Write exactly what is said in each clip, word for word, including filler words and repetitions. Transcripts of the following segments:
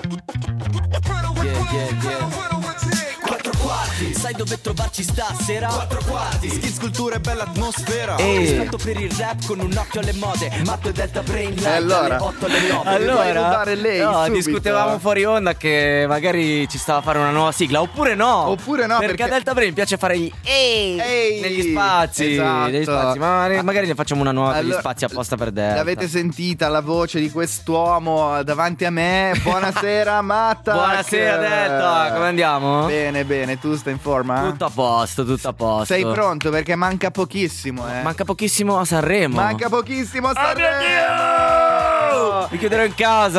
Yeah, yeah, yeah. Quattro quarti, sai dove trovarci stasera? Quattro quarti, skills, cultura e bella atmosfera. Ehi. Rispetto per il rap con un occhio alle mode. Matto e Delta Brain Live allora? dalle otto alle nove. Allora, lei no, subito. discutevamo fuori onda che magari ci stava a fare una nuova sigla. Oppure no. Oppure no, perché, perché a Delta Brain piace fare gli ehi, Ehi. negli spazi, Esatto. negli spazi. Ma magari, magari ne facciamo una nuova per Allora, gli spazi apposta per Delta. L'avete sentita la voce di quest'uomo davanti a me? Buonasera Matta. Buonasera Delta, come andiamo? Bene, bene, tu stai in forma? Tutto a posto, tutto a posto. Sei pronto? Perché manca pochissimo, eh. Manca pochissimo a Sanremo. Manca pochissimo a Oh mio Sanremo. Dio! Mi chiuderò in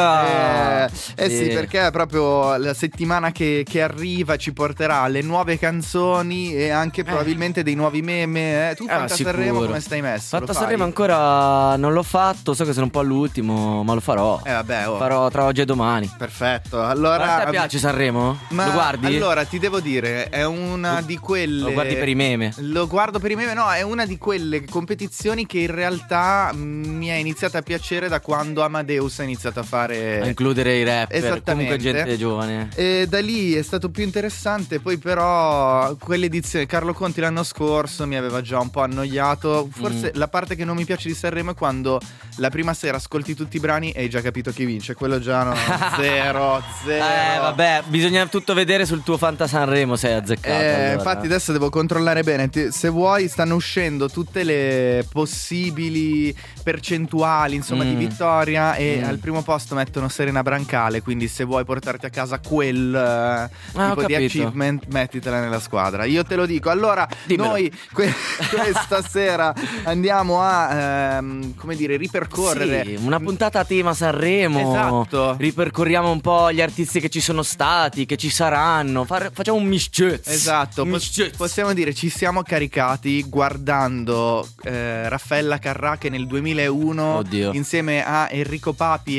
casa. Eh, eh sì. perché proprio la settimana che, che arriva ci porterà alle nuove canzoni e anche probabilmente dei nuovi meme. Eh. Tu Eh, Fanta sicuro. Sanremo come stai messo? Fatta Lo fai? Sanremo ancora non l'ho fatto, so che sono un po' all'ultimo, ma lo farò. Eh vabbè, oh. Farò tra oggi e domani. Perfetto. Allora, A te piace Sanremo? Ma Lo guardi? Allora ti devo dire, è una di quelle. Lo guardi per i meme? Lo guardo per i meme, no, è una di quelle competizioni che in realtà mh, mi è iniziata a piacere da quando Amadeus ha iniziato a fare. A includere i rapper, Esattamente. comunque gente giovane. E da lì è stato più interessante. Poi però quell'edizione Carlo Conti l'anno scorso mi aveva già un po' annoiato. Forse Mm. la parte che non mi piace di Sanremo è quando la prima sera ascolti tutti i brani e hai già capito chi vince. Quello già no, zero, zero. Eh vabbè, bisogna tutto vedere sul tuo Fanta Sanremo, sei azzeccato. Eh, allora. infatti adesso devo controllare bene. Ti- Se vuoi stanno uscendo tutte le possibili percentuali, insomma, Mm. di vittoria. E Mm. al primo posto mettono Serena Brancale. Quindi se vuoi portarti a casa quel eh, Ah, ho tipo di capito. achievement, mettitela nella squadra. Io te lo dico. Allora Dimmelo. noi que- questa sera andiamo a ehm, come dire, ripercorrere. Sì, una puntata a tema Sanremo. Esatto. Ripercorriamo un po' gli artisti che ci sono stati, che ci saranno. Fare- facciamo un mischiez. Esatto, Un pos- mischiez. possiamo dire ci siamo caricati guardando eh, Raffaella Carrà che nel duemilauno Oddio. insieme a Enrico Papi e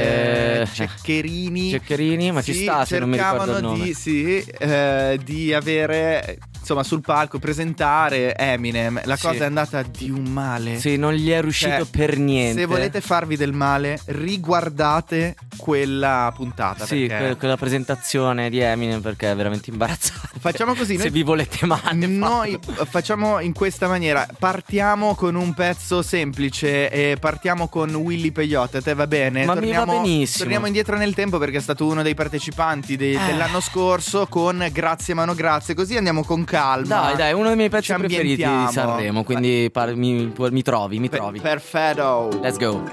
Eh, eh, Ceccherini Ceccherini, ma ci sì, sta se non mi ricordo il cercavano nome. di, sì, eh, di avere insomma sul palco presentare Eminem. La Sì. cosa è andata di un male. Sì, non gli è riuscito Cioè, per niente. Se volete farvi del male, riguardate quella puntata. Sì, perché que- quella presentazione di Eminem, perché è veramente imbarazzante. Facciamo così, Se noi- vi volete male, Noi facciamo in questa maniera. Partiamo con un pezzo semplice e partiamo con Willy Peyote. A te va bene? Ma mi va benissimo. Torniamo indietro nel tempo perché è stato uno dei partecipanti de- Eh. dell'anno scorso con Grazie Mano Grazie. Così andiamo con calma. Dai, dai, uno dei miei pezzi Ci preferiti di ambientiamo. Sanremo, quindi par- mi, mi trovi, mi Pe- trovi. Perfetto. Let's go.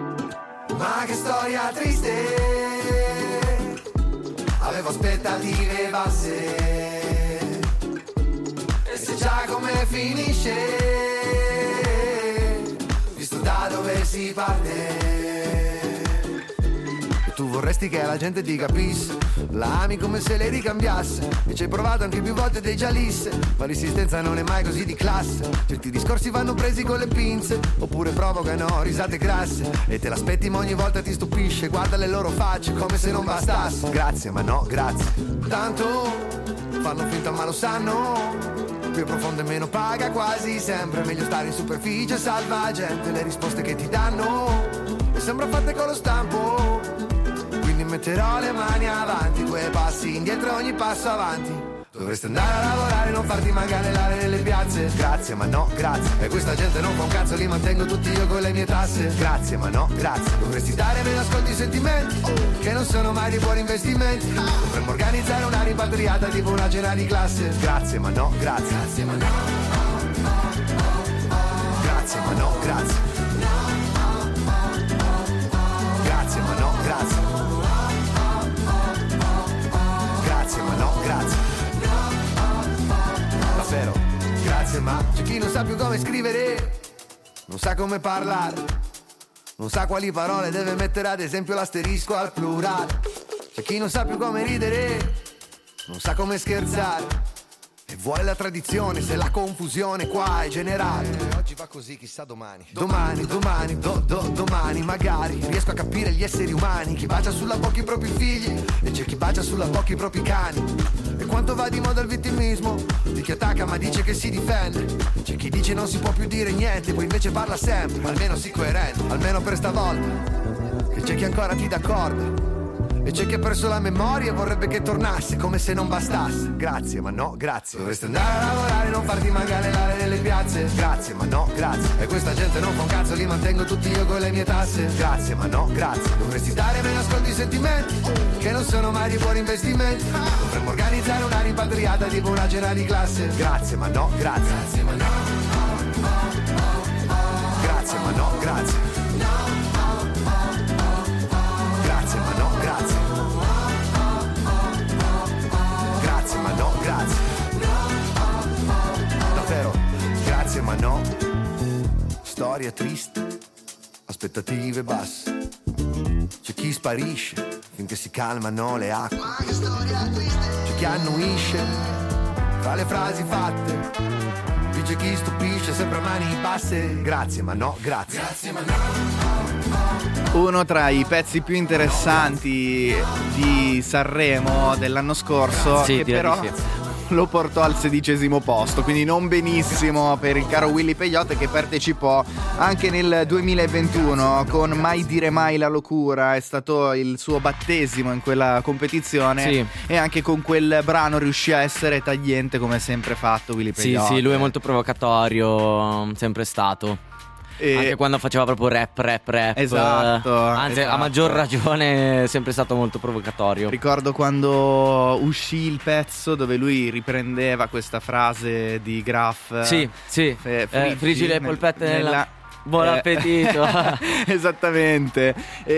Ma che storia triste, avevo aspettative basse, e se già come finisce, visto da dove si parte. E tu vorresti che la gente ti capisse, la ami come se le ricambiasse, e ci hai provato anche più volte dei gialisse, ma l'insistenza non è mai così di classe. Certi discorsi vanno presi con le pinze, oppure provocano risate grasse, e te l'aspetti ma ogni volta ti stupisce. Guarda le loro facce come se non bastasse. Grazie ma no grazie, tanto fanno finta ma lo sanno, più profondo e meno paga quasi sempre. Meglio stare in superficie, salva gente, le risposte che ti danno e sembra fatte con lo stampo. Quindi metterò le mani avanti, due passi indietro ogni passo avanti. Dovresti andare a lavorare, non farti manganellare nelle piazze. Grazie ma no grazie, e questa gente non fa un cazzo, li mantengo tutti io con le mie tasse. Grazie ma no grazie, dovresti dare meno ascolti i sentimenti, che non sono mai di buoni investimenti. Dovremmo organizzare una rimpatriata tipo una cena di classe. Grazie ma no grazie, grazie ma no, grazie ma no grazie, grazie ma no grazie, grazie ma no grazie. Davvero, grazie ma c'è chi non sa più come scrivere, non sa come parlare, non sa quali parole deve mettere, ad esempio l'asterisco al plurale. C'è chi non sa più come ridere, non sa come scherzare, e vuole la tradizione se la confusione qua è generale. Eh, oggi va così, chissà domani. Domani, domani, do, do, domani magari riesco a capire gli esseri umani. Chi bacia sulla bocca i propri figli e c'è chi bacia sulla bocca i propri cani. E quanto va di moda il vittimismo di chi attacca ma dice che si difende. C'è chi dice non si può più dire niente, poi invece parla sempre. Almeno sii coerente, almeno per stavolta, che c'è chi ancora ti dà corda E c'è chi ha perso la memoria e vorrebbe che tornasse, come se non bastasse. Grazie, ma no, grazie. Dovresti andare a lavorare e non farti mancare l'aria nelle piazze. Grazie, ma no, grazie. E questa gente non fa un cazzo, li mantengo tutti io con le mie tasse. Grazie, ma no, grazie. Dovresti dare meno ascolti i sentimenti, che non sono mai di buoni investimenti. Dovremmo organizzare una rimpatriata tipo una cena di classe. Grazie, ma no, grazie. Grazie, ma no. Grazie, ma no, grazie. Grazie, ma no, grazie. Grazie, ma no, grazie. Davvero, grazie, ma no. Storia triste, aspettative basse. C'è chi sparisce finché si calmano le acque. C'è chi annuisce tra le frasi fatte. C'è chi stupisce sempre a mani basse. Grazie, ma no, grazie. Grazie, ma no. Uno tra i pezzi più interessanti di Sanremo dell'anno scorso, sì, che però sì. lo portò al sedicesimo posto, quindi non benissimo per il caro Willy Peyote, che partecipò anche nel duemilaventuno con Mai dire mai la locura. È stato il suo battesimo in quella competizione, sì. E anche con quel brano riuscì a essere tagliente come sempre fatto Willy Peyote. Sì, sì, lui è molto provocatorio, sempre stato. E... anche quando faceva proprio rap, rap, rap. Esatto. Anzi, esatto. a maggior ragione è sempre stato molto provocatorio. Ricordo quando uscì il pezzo dove lui riprendeva questa frase di Graf. Sì, sì. F- eh, friggi le polpette nella... nella... Buon eh, appetito. Esattamente.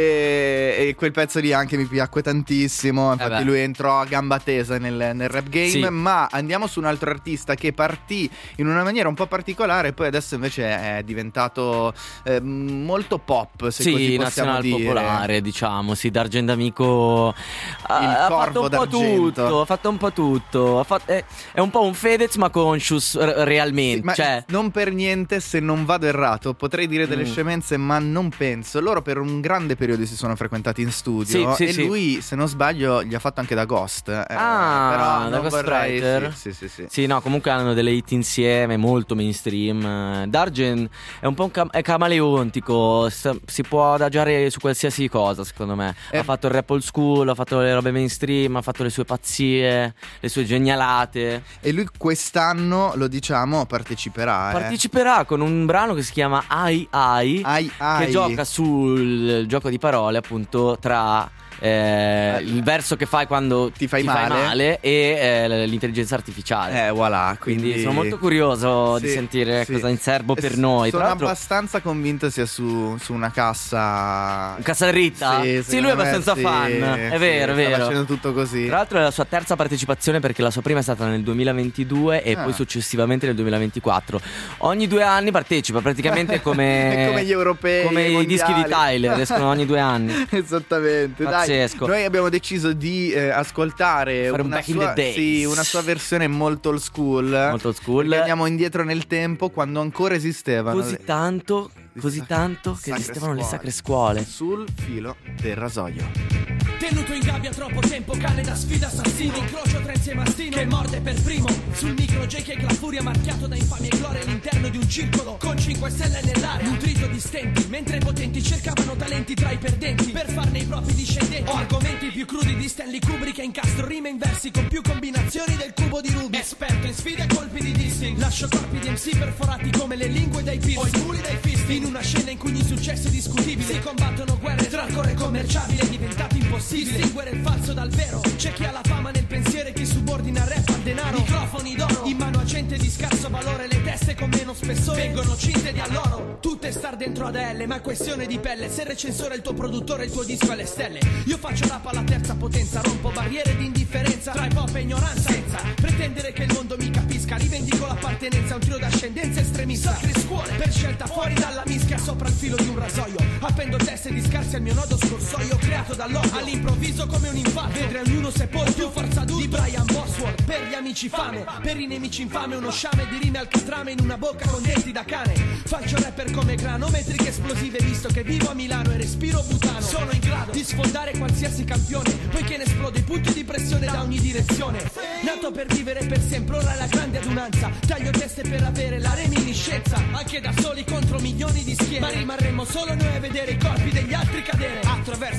E, e quel pezzo lì anche mi piacque tantissimo. Infatti eh lui entrò a gamba tesa nel, nel rap game, sì. Ma andiamo su un altro artista che partì in una maniera un po' particolare, poi adesso invece è diventato eh, molto pop, se sì, così possiamo nazional dire. popolare, diciamo. Sì, D'Argentamico ha, ha fatto un po' tutto. Ha fatto un po' tutto. Ha fatto, è, è un po' un Fedez ma conscious r- realmente. Sì, ma cioè... non per niente, se non vado errato, potrei dire delle mm. scemenze, ma non penso. Loro per un grande periodo si sono frequentati in studio, sì, sì, e sì. lui, se non sbaglio, gli ha fatto anche da Ghost. Eh, ah, però da Ghostwriter. Sì, sì, sì, sì. Sì, no, comunque hanno delle hit insieme, molto mainstream. D'Argent è un po' un cam- è camaleontico, si può adagiare su qualsiasi cosa, secondo me. Eh. Ha fatto il rap old school, ha fatto le robe mainstream, ha fatto le sue pazzie, le sue genialate. E lui quest'anno, lo diciamo, parteciperà. Parteciperà eh. con un brano che si chiama Ai Ai, ai, ai. che gioca sul gioco di parole appunto tra eh, il verso che fai quando ti fai, ti male. fai male e eh, l'intelligenza artificiale. Eh voilà, quindi... quindi sono molto curioso sì, di sentire sì. cosa in serbo per noi. Sono Tra l'altro, abbastanza convinto sia su, su una cassa. Cassa dritta? Sì, sì, lui è abbastanza sì, fan. È vero, sì, è vero. Sta facendo tutto così. Tra l'altro è la sua terza partecipazione, perché la sua prima è stata nel duemilaventidue e ah. poi successivamente nel duemilaventiquattro. Ogni due anni partecipa, praticamente come come gli europei, come i dischi di Tyler, escono ogni due anni. Esattamente. Pazzesco. Dai, noi abbiamo deciso di eh, ascoltare Fare una, un sua, sì, una sua versione molto old school. Molto old school. Andiamo indietro nel tempo, quando ancora esistevano così tanto, così tanto che esistevano le sacre scuole. Sul filo del rasoio. Tenuto in gabbia troppo tempo, cane da sfida assassino. Incrocio tra insieme mastino che morde per primo. Sul micro J K la furia marchiato da infamia e gloria all'interno di un circolo con cinque stelle nell'area. Nutrito di stenti, mentre i potenti cercavano talenti tra i perdenti per farne i propri discendenti. Ho argomenti più crudi di Stanley Kubrick e incastro rime in versi con più combinazioni del cubo di Rubik. Esperto in sfide e colpi di dissing. Lascio corpi di M C perforati come le lingue dai piercing o i muli dai fisting. In una scena in cui gli successi discutibili si combattono guerre tra il core commerciabile, è diventato impossibile distinguere il falso dal vero. C'è chi ha la fama nel pensiero e chi subordina rap al denaro. Microfoni d'oro in mano a gente di scarso valore, le teste con meno spessore vengono cinte di alloro. Tutto è star dentro ad L, ma è questione di pelle. Se il recensore è il tuo produttore, il tuo disco è le stelle. Io faccio rap alla terza potenza, rompo barriere di indifferenza tra hip hop e ignoranza, senza pretendere che il mondo mi capisca. Rivendico l'appartenenza a un trio d'ascendenza estremista. Sacre scuole per scelta fuori dalla mischia, sopra il filo di un rasoio. Appendo teste di scarsi al mio nodo scorsoio, creato dall'odio all'improvviso come un infarto. Vedere ognuno sepolto, più forza d'urto di Brian Bosworth. Per gli amici fame, per i nemici infame, uno sciame di rime al catrame in una bocca con denti da cane. Faccio rapper come grano, metriche esplosive visto che vivo a Milano e respiro butano. Sono in grado di sfondare qualsiasi campione, poiché ne esplodo i punti di pressione da ogni direzione. Nato per vivere per sempre, ora la grande adunanza. Taglio teste per avere la reminiscenza, anche da soli contro milioni di schiere. Ma rimarremo solo noi a vedere i corpi degli altri cadere attraverso il filo del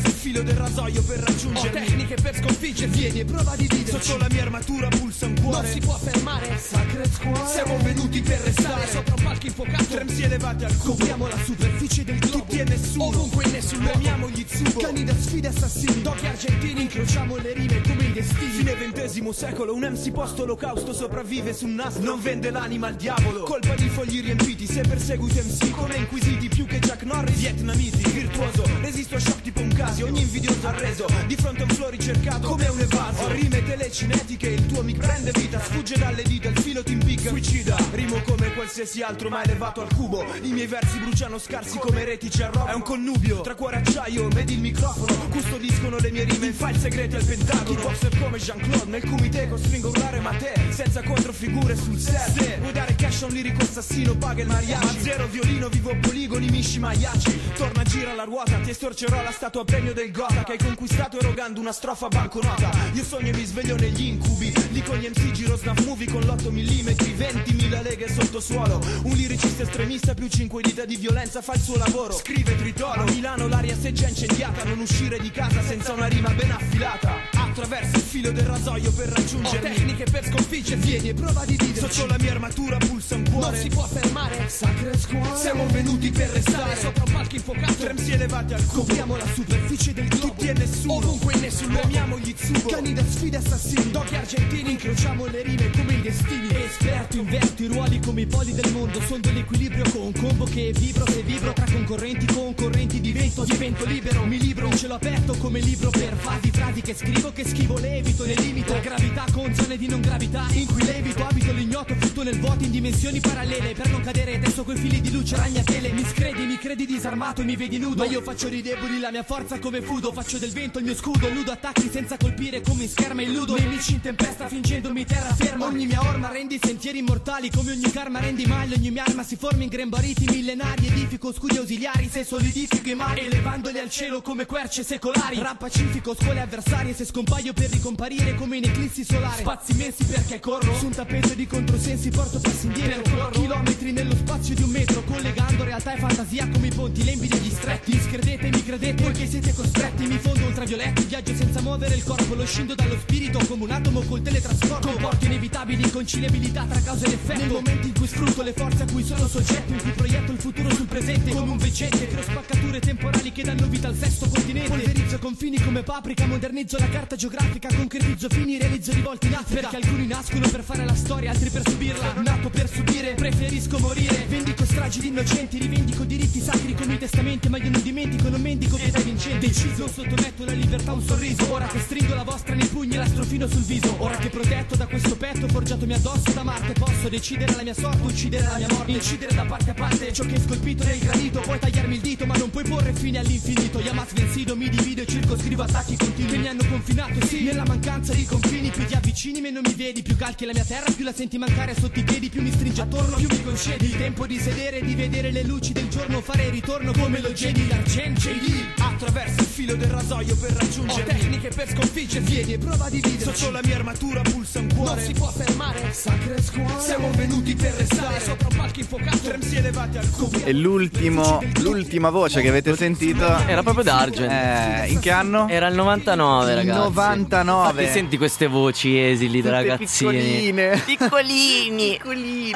del rasoio per raggiungermi. Ho tecniche per sconfiggermi. Vieni e prova di vivere. Sotto la mia armatura pulsa un cuore. Non si può fermare. Sacred Squad. Siamo venuti per restare sopra un palco infuocato. Tremsi elevati al cubo. Copriamo la superficie del globo. Tutti e nessuno. Ovunque e nessuno. Premiamo gli Tsubo. Cani da sfide assassini. Doghi argentini. Incrociamo le rime come i destini. Fine ventesimo secolo. Un M C post olocausto sopravvive su un nastro. Non vende l'anima al diavolo. Colpa di fogli riempiti. Se perseguito M C come inquisiti. Più che Jack Norris. Vietnamiti. Virtuoso. Resisto a shock tipo un Casio. Ogni invidioso arreso. Di fronte a un flow ricercato come un evaso. Ho rime telecinetiche. Il tuo mic prende vita. Sfugge dalle dita. Il filo ti impicca. Suicida. Rimo come qualsiasi altro ma elevato al cubo. I miei versi bruciano scarsi come retici a roba. È un connubio tra cuore acciaio. Vedi il microfono. Custodiscono le mie rime in file segreti al Pentagono. Kickboxer come Jean-Claude. Nel comité costringo a urlare ma te senza controfigure sul set. Se vuoi dare cash a un lirico assassino paga il mariachi. A zero violino vivo poligoni Mishi Mayachi. Torna gira la ruota. Ti estorcerò la statua premio del Gotha che hai conquistato erogando una strofa banconota. Io sogno e mi sveglio negli incubi. Lì con gli M C giro snap movie con l'otto millimetri. ventimila leghe sottosuolo. Un liricista estremista più cinque dita di violenza fa il suo lavoro. Scrive tritolo. A Milano l'aria si è già incendiata. Non uscire di casa senza una rima ben affilata. Attraverso il filo del rasoio per raggiungermi. Ho tecniche per sconfiggermi. Vieni e prova di vivere. Sotto la mia armatura pulsa un cuore. Non si può fermare. Sacred Squad. Siamo venuti per restare sopra un palco infuocato. Tremsi elevati al cubo. Copriamo la superficie del globo. Tutti e nessuno. Ovunque e nessuno. Premiamo gli Tsubo. Cani da sfide assassini. Doghi argentini. Incrociamo le rime come i destini. Esperto inverto i ruoli come i poli del mondo. Sondo l'equilibrio con un combo che vibro. Se vibro tra concorrenti concorrenti divento. Divento libero. Mi libro in cielo aperto come libro per fasi. Frasi che scrivo che schivo le evito. Le limito. La gravità con zone di non gravità. In cui levito abito l'ignoto. Flutto nel vuoto in dimensioni parallele. Per non cadere adesso quei fili di luce ragnatele. Mi scredi, mi credi disarmato e mi vedi nudo. Ma io faccio dei deboli la mia forza come fudo. Faccio del vento il mio scudo. Ludo attacchi senza colpire come in scherma illudo. Nemici in tempesta fingendomi terraferma. Ogni mia orma rendi sentieri immortali. Come ogni karma rendi maglia. Ogni mia arma si forma in grembariti millenari. Edifico scudi ausiliari se solidifico i mari. Elevandoli al cielo come querce secolari. Rap pacifico scuole avversarie. Se scompaio per ricomparire come in eclissi solari. Spazi immensi perché corro su un tappeto di controsensi. Porto passi indietro. Chilometri nello spazio di un metro. Collegando realtà e fantasia come i ponti lembi degli stretti. Discredete, mi credete poiché siete costretti. Mi fondo ultravioletti. Viaggio senza muovere il corpo. Lo scindo dallo spirito come un atomo col teletrasporto. Comporti inevitabili inconciliabilità tra causa ed effetto. Nel momento in cui sfrutto le forze a cui sono soggetto. In cui proietto il futuro sul presente come un veggente. Creo spaccature temporali che danno vita al sesto continente. Polverizzo confini come paprika. Modernizzo la carta geografica. Concretizzo fini, realizzo rivolti in Africa. Perché alcuni nascono per fare la storia, altri per subirla. Nato per subire, preferisco morire. Vendico stragi di innocenti. Rivendico diritti sacri come i testamenti. Ma io non dimentico, non mendico pietà vincente. Deciso, sottometto la libertà a un sorriso. Ora che stringo la vostra nei pugni e la strofino sul viso. Ora che protetto da questo petto forgiatomi addosso da Marte. Posso decidere la mia sorte, uccidere la mia morte. Incidere da parte a parte ciò che è scolpito nel granito. Puoi tagliarmi il dito ma non puoi porre fine all'infinito. Yamas vencido, mi divido e circoscrivo attacchi continui che mi hanno confinato, sì, nella mancanza di confini. Più ti avvicini meno mi vedi. Più calchi la mia terra, più la senti mancare sotto i piedi. Più mi stringi attorno, più mi concedi il tempo di sedere, di vedere le luci del giorno. Fare ritorno come lo Jedi d'argento. J D attraverso il filo del rasoio per raggiungermi. Ho tecniche per sconfiggermi. Vieni e prova di vivere. Sotto la mia armatura pulsa un cuore. Non si può fermare. Sacred Squad. Siamo venuti per restare sopra un palco infuocato. Tremsi elevati al cubo. E l'ultimo, l'ultima voce che avete sentito era proprio Dargen. Eh, in che anno? Era il novantanove, ragazzi. novantanove. Infatti senti queste voci esili da ragazzini. Piccoline. Piccolini. Piccolini.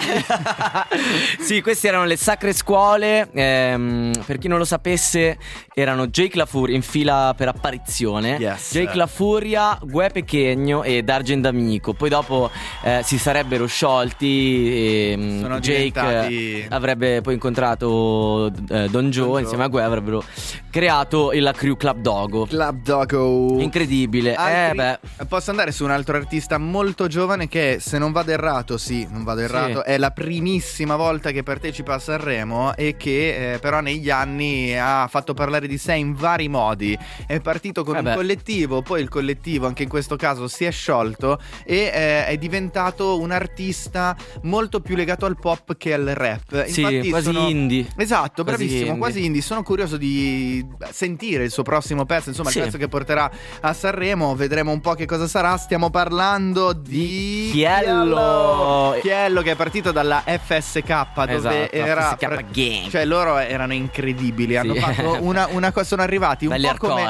Sì, queste erano le Sacre Scuole. ehm, Per chi non lo sapesse, erano Jake La Furia in fila per apparizione. Yes. Jake La Furia, Gue Pechegno e Dargen D'Amico. Poi dopo eh, si sarebbero sciolti e Sono Jake diventati... avrebbe poi incontrato eh, Don Joe, Don insieme a Gue avrebbero creato la crew Club Dogo. Club Dogo. Incredibile. Altri... Eh beh. Posso andare su un altro artista molto giovane che, se non vado errato, sì, non vado errato, sì, è la primissima volta che partecipa a Sanremo e che eh, però negli anni ha fatto parlare di sé in vari modi. È partito con eh un beh. collettivo, poi il collettivo anche in questo caso si è sciolto e eh, è diventato un artista molto più legato al pop che al rap. Sì, Infatti quasi sono... indie. Esatto, Quasi bravissimo, indie. quasi indie. Sono curioso di sentire il suo prossimo pezzo, insomma Sì. il pezzo che porterà a Sanremo. Vedremo un po' che cosa sarà. Stiamo parlando di Chiello. Chiello, che è partito dalla F S K, dove Esatto, era F S K Gang. cioè loro erano incredibili. Hanno Sì. fatto una, una cosa, sono arrivati un Belli po' come hardcore. sì,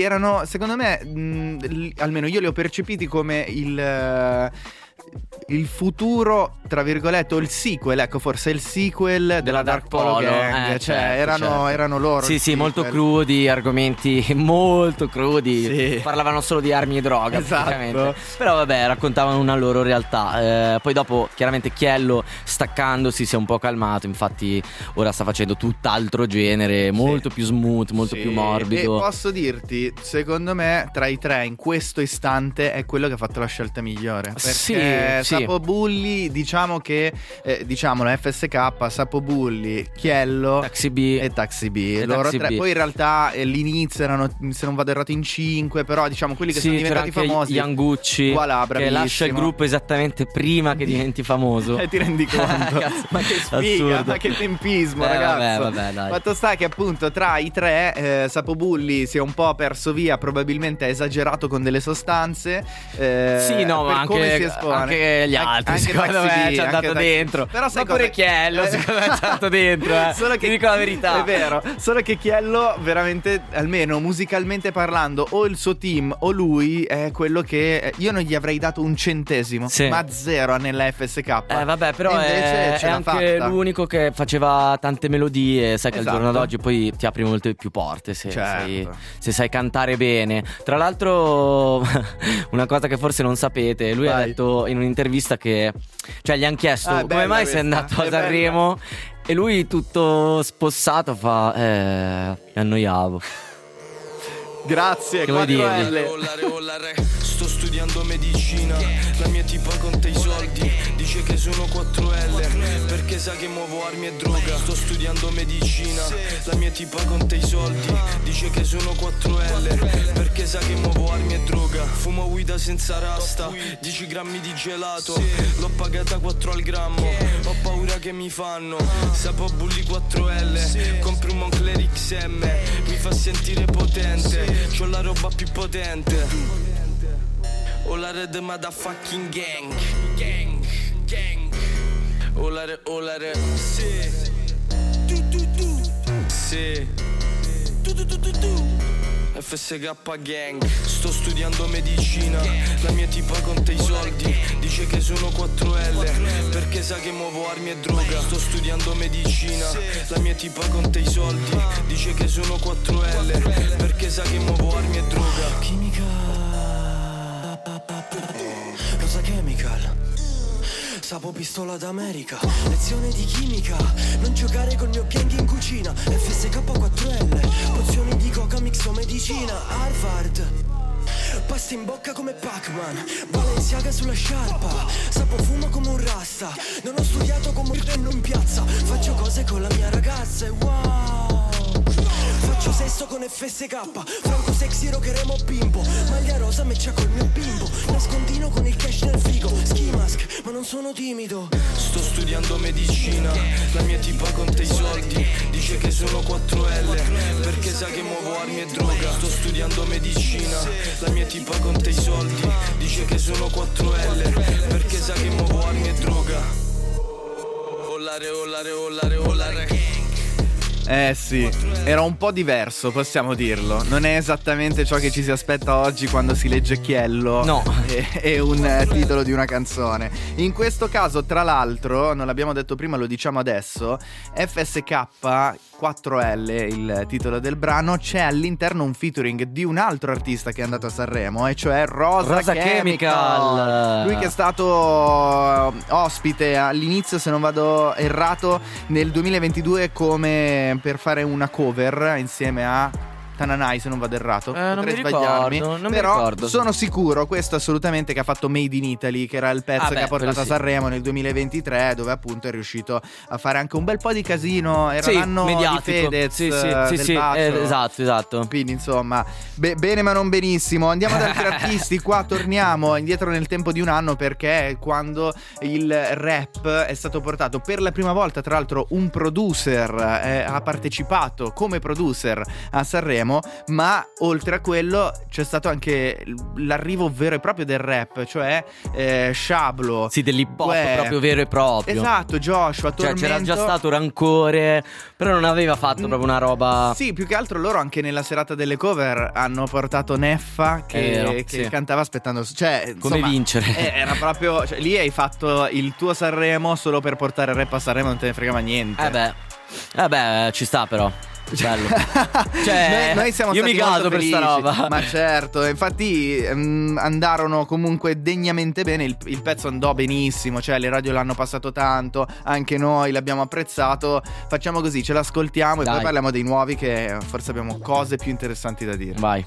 erano, secondo me, mh, almeno io li ho percepiti come il... il futuro, tra virgolette, o il sequel, ecco, forse il sequel della, della Dark Polo Gang, eh, cioè certo, erano, certo. erano loro. Sì, sì, molto crudi, argomenti molto crudi, sì. Parlavano solo di armi e droga, esatto. Però vabbè, raccontavano una loro realtà. Eh, poi dopo, chiaramente, Chiello, staccandosi, si è un po' calmato, infatti ora sta facendo tutt'altro genere, molto sì. più smooth, molto sì. più morbido. E posso dirti, secondo me, tra i tre, in questo istante, è quello che ha fatto la scelta migliore. Perché sì, Sapo sì. Bulli, diciamo che eh, diciamolo, F S K, Sapo Bulli, Chiello, Taxi B e Taxi B, e loro Taxi tre. B. Poi in realtà eh, l'inizio erano, se non vado errato, in cinque, però diciamo quelli che sì, sono diventati c'era anche famosi. Yangucci, voilà, che lascia il gruppo esattamente prima che diventi famoso. E ti rendi conto? Ma che sfiga, assurdo. Ma che tempismo, eh, ragazzo. Vabbè, vabbè, dai. Fatto sta che appunto tra i tre eh, Sapo Bulli si è un po' perso via, probabilmente ha esagerato con delle sostanze. Eh, sì, no, ma anche, anche gli altri, anche secondo Taxi me B, ci è andato Taxi... dentro. Però sai ma pure cosa... Chiello, secondo me ci è andato dentro. Eh. Solo che... Ti dico la verità. È vero, solo che Chiello veramente, almeno musicalmente parlando, o il suo team o lui è quello che io non gli avrei dato un centesimo, sì. ma zero nella F S K. Eh vabbè, però è, è anche fatta. l'unico che faceva tante melodie, sai che esatto. al giorno d'oggi poi ti apri molte più porte se, certo. sai, se sai cantare bene. Tra l'altro una cosa che forse non sapete, lui Vai. ha detto in un'intervista che, cioè gli hanno chiesto ah, come mai sei andato a Sanremo e lui tutto spossato fa eh, mi annoiavo. Grazie, che vuoi dirgli? Sto studiando medicina, la mia tipa conta i soldi, dice che sono quattro L, perché sa che muovo armi e droga. Sto studiando medicina, la mia tipa conta i soldi, dice che sono quattro L, perché sa che muovo armi e droga. Fumo guida senza rasta, dieci grammi di gelato, l'ho pagata quattro al grammo, ho paura che mi fanno. Sapo Bulli quattro L, compri un Moncler X M, mi fa sentire potente, c'ho la roba più potente. Ho la red motherfucking gang, gang, gang. Ho la red, ho la red, sì. Tu, tu, tu. Sì. Tu, tu, tu, tu, tu. F S K gang, sto studiando medicina, la mia tipa conta i soldi, dice che sono quattro L, perché sa che muovo armi e droga. Sto studiando medicina, la mia tipa conta i soldi, dice che sono quattro L, perché sa che muovo armi e droga. Chimica Rosa Chemical, Sapo pistola d'America, lezione di chimica, non giocare col mio gang in cucina. F S K quattro L, pozioni di coca mixo medicina. Harvard, pasta in bocca come Pac-Man, Balenciaga sulla sciarpa, Sapo fuma come un rasta, non ho studiato come un renno in piazza, faccio cose con la mia ragazza e wow. Faccio sesso con F S K, Franco sexy roccheremo bimbo, maglia rosa meccia col mio bimbo, nascondino con il cash nel frigo, ski mask ma non sono timido. Sto studiando medicina, la mia tipa conta i soldi, dice che sono quattro L, perché sa che muovo armi e droga. Sto studiando medicina, la mia tipa conta i soldi, dice che sono quattro L, perché sa che muovo armi e droga. Olare, olare, olare, olare. Eh sì, era un po' diverso, possiamo dirlo. Non è esattamente ciò che ci si aspetta oggi quando si legge Chiello no. e, e un eh, titolo di una canzone. In questo caso, tra l'altro, non l'abbiamo detto prima, lo diciamo adesso, F S K quattro L, il titolo del brano, c'è all'interno un featuring di un altro artista che è andato a Sanremo, e cioè Rosa, Rosa Chemical. Chemical. Lui che è stato ospite all'inizio, se non vado errato, nel duemilaventidue come per fare una cover insieme a Tananai, se non vado errato, eh, non potrei mi sbagliarmi, ricordo, non però mi ricordo. sono sicuro, questo assolutamente, che ha fatto Made in Italy, che era il pezzo ah, che beh, ha portato a sì. Sanremo nel duemilaventitré, dove appunto è riuscito a fare anche un bel po' di casino. Era sì, l'anno mediatico. di Fedez, sì, sì, del sì, sì, bacio. eh, esatto, esatto. Quindi insomma, be- bene ma non benissimo. Andiamo ad altri artisti. Qua torniamo indietro nel tempo di un anno, perché è quando il rap è stato portato per la prima volta, tra l'altro un producer eh, ha partecipato come producer a Sanremo. Sanremo, ma oltre a quello c'è stato anche l'arrivo vero e proprio del rap, cioè eh, Shablo. Sì, dell'hip hop Guè, proprio vero e proprio. Esatto, Joshua, Tormento. Cioè c'era già stato Rancore, però non aveva fatto proprio una roba. Sì, più che altro loro anche nella serata delle cover hanno portato Neffa che, vero, che sì. cantava aspettando, cioè come insomma, vincere. eh, era proprio, cioè, lì hai fatto il tuo Sanremo solo per portare il rap a Sanremo, non te ne fregava niente. Eh beh, eh beh, ci sta però. Bello. Cioè, noi, noi siamo io stati mi caso per sta roba. Ma certo, infatti mh, andarono comunque degnamente bene. Il, il pezzo andò benissimo, cioè le radio l'hanno passato tanto, anche noi l'abbiamo apprezzato. Facciamo così, ce l'ascoltiamo e Dai. poi parliamo dei nuovi, che forse abbiamo cose più interessanti da dire. Vai.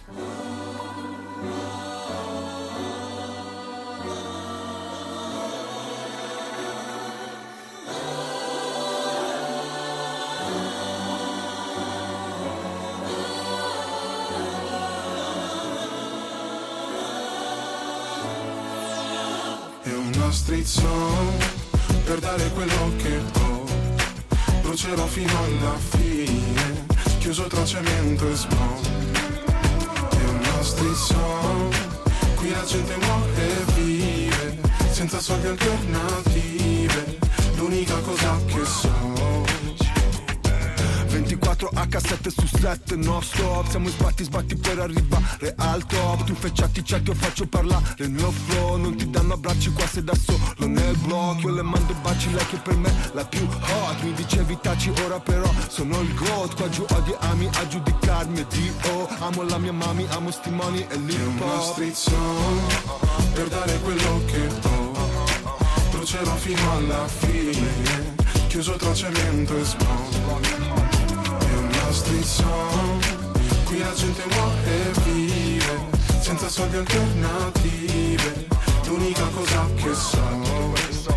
Street song per dare quello che ho, brucerò fino alla fine, chiuso tra cemento e smog. È una street song, qui la gente muore e vive, senza soldi alternative, l'unica cosa che so. ventiquattro acca sette su sette, no stop, siamo in sbatti sbatti per arrivare al top. Tu fecciati chat, io faccio parlare il mio flow, non ti danno abbracci qua se da solo nel blog. Io le mando baci, lei che per me la più hot. Mi dicevi taci, ora però sono il goat. Qua giù odi e ami a giudicarmi e Dio. Amo la mia mami, amo sti money e l'hip hop. È una street song per dare quello che ho, brucerò fino alla fine, chiuso tra cemento e smog. Street song, qui la gente muore e vive, senza soldi alternative, l'unica cosa che so.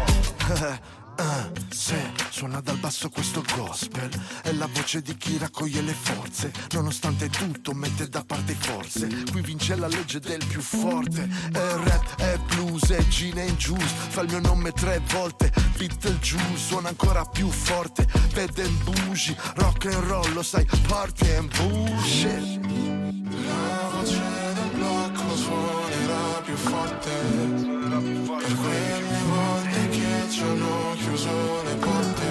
Se suona dal basso questo gospel, è la voce di chi raccoglie le forze, nonostante tutto mette da parte forze. Qui vince la legge del più forte, è rap, è blues, è gin and juice. Fa il mio nome tre volte, Beetlejuice, suona ancora più forte, vede in bougie, rock and roll, lo sai, party and bullshit. La voce del blocco suonerà più forte, per quelle volte che ci hanno chiuso le porte.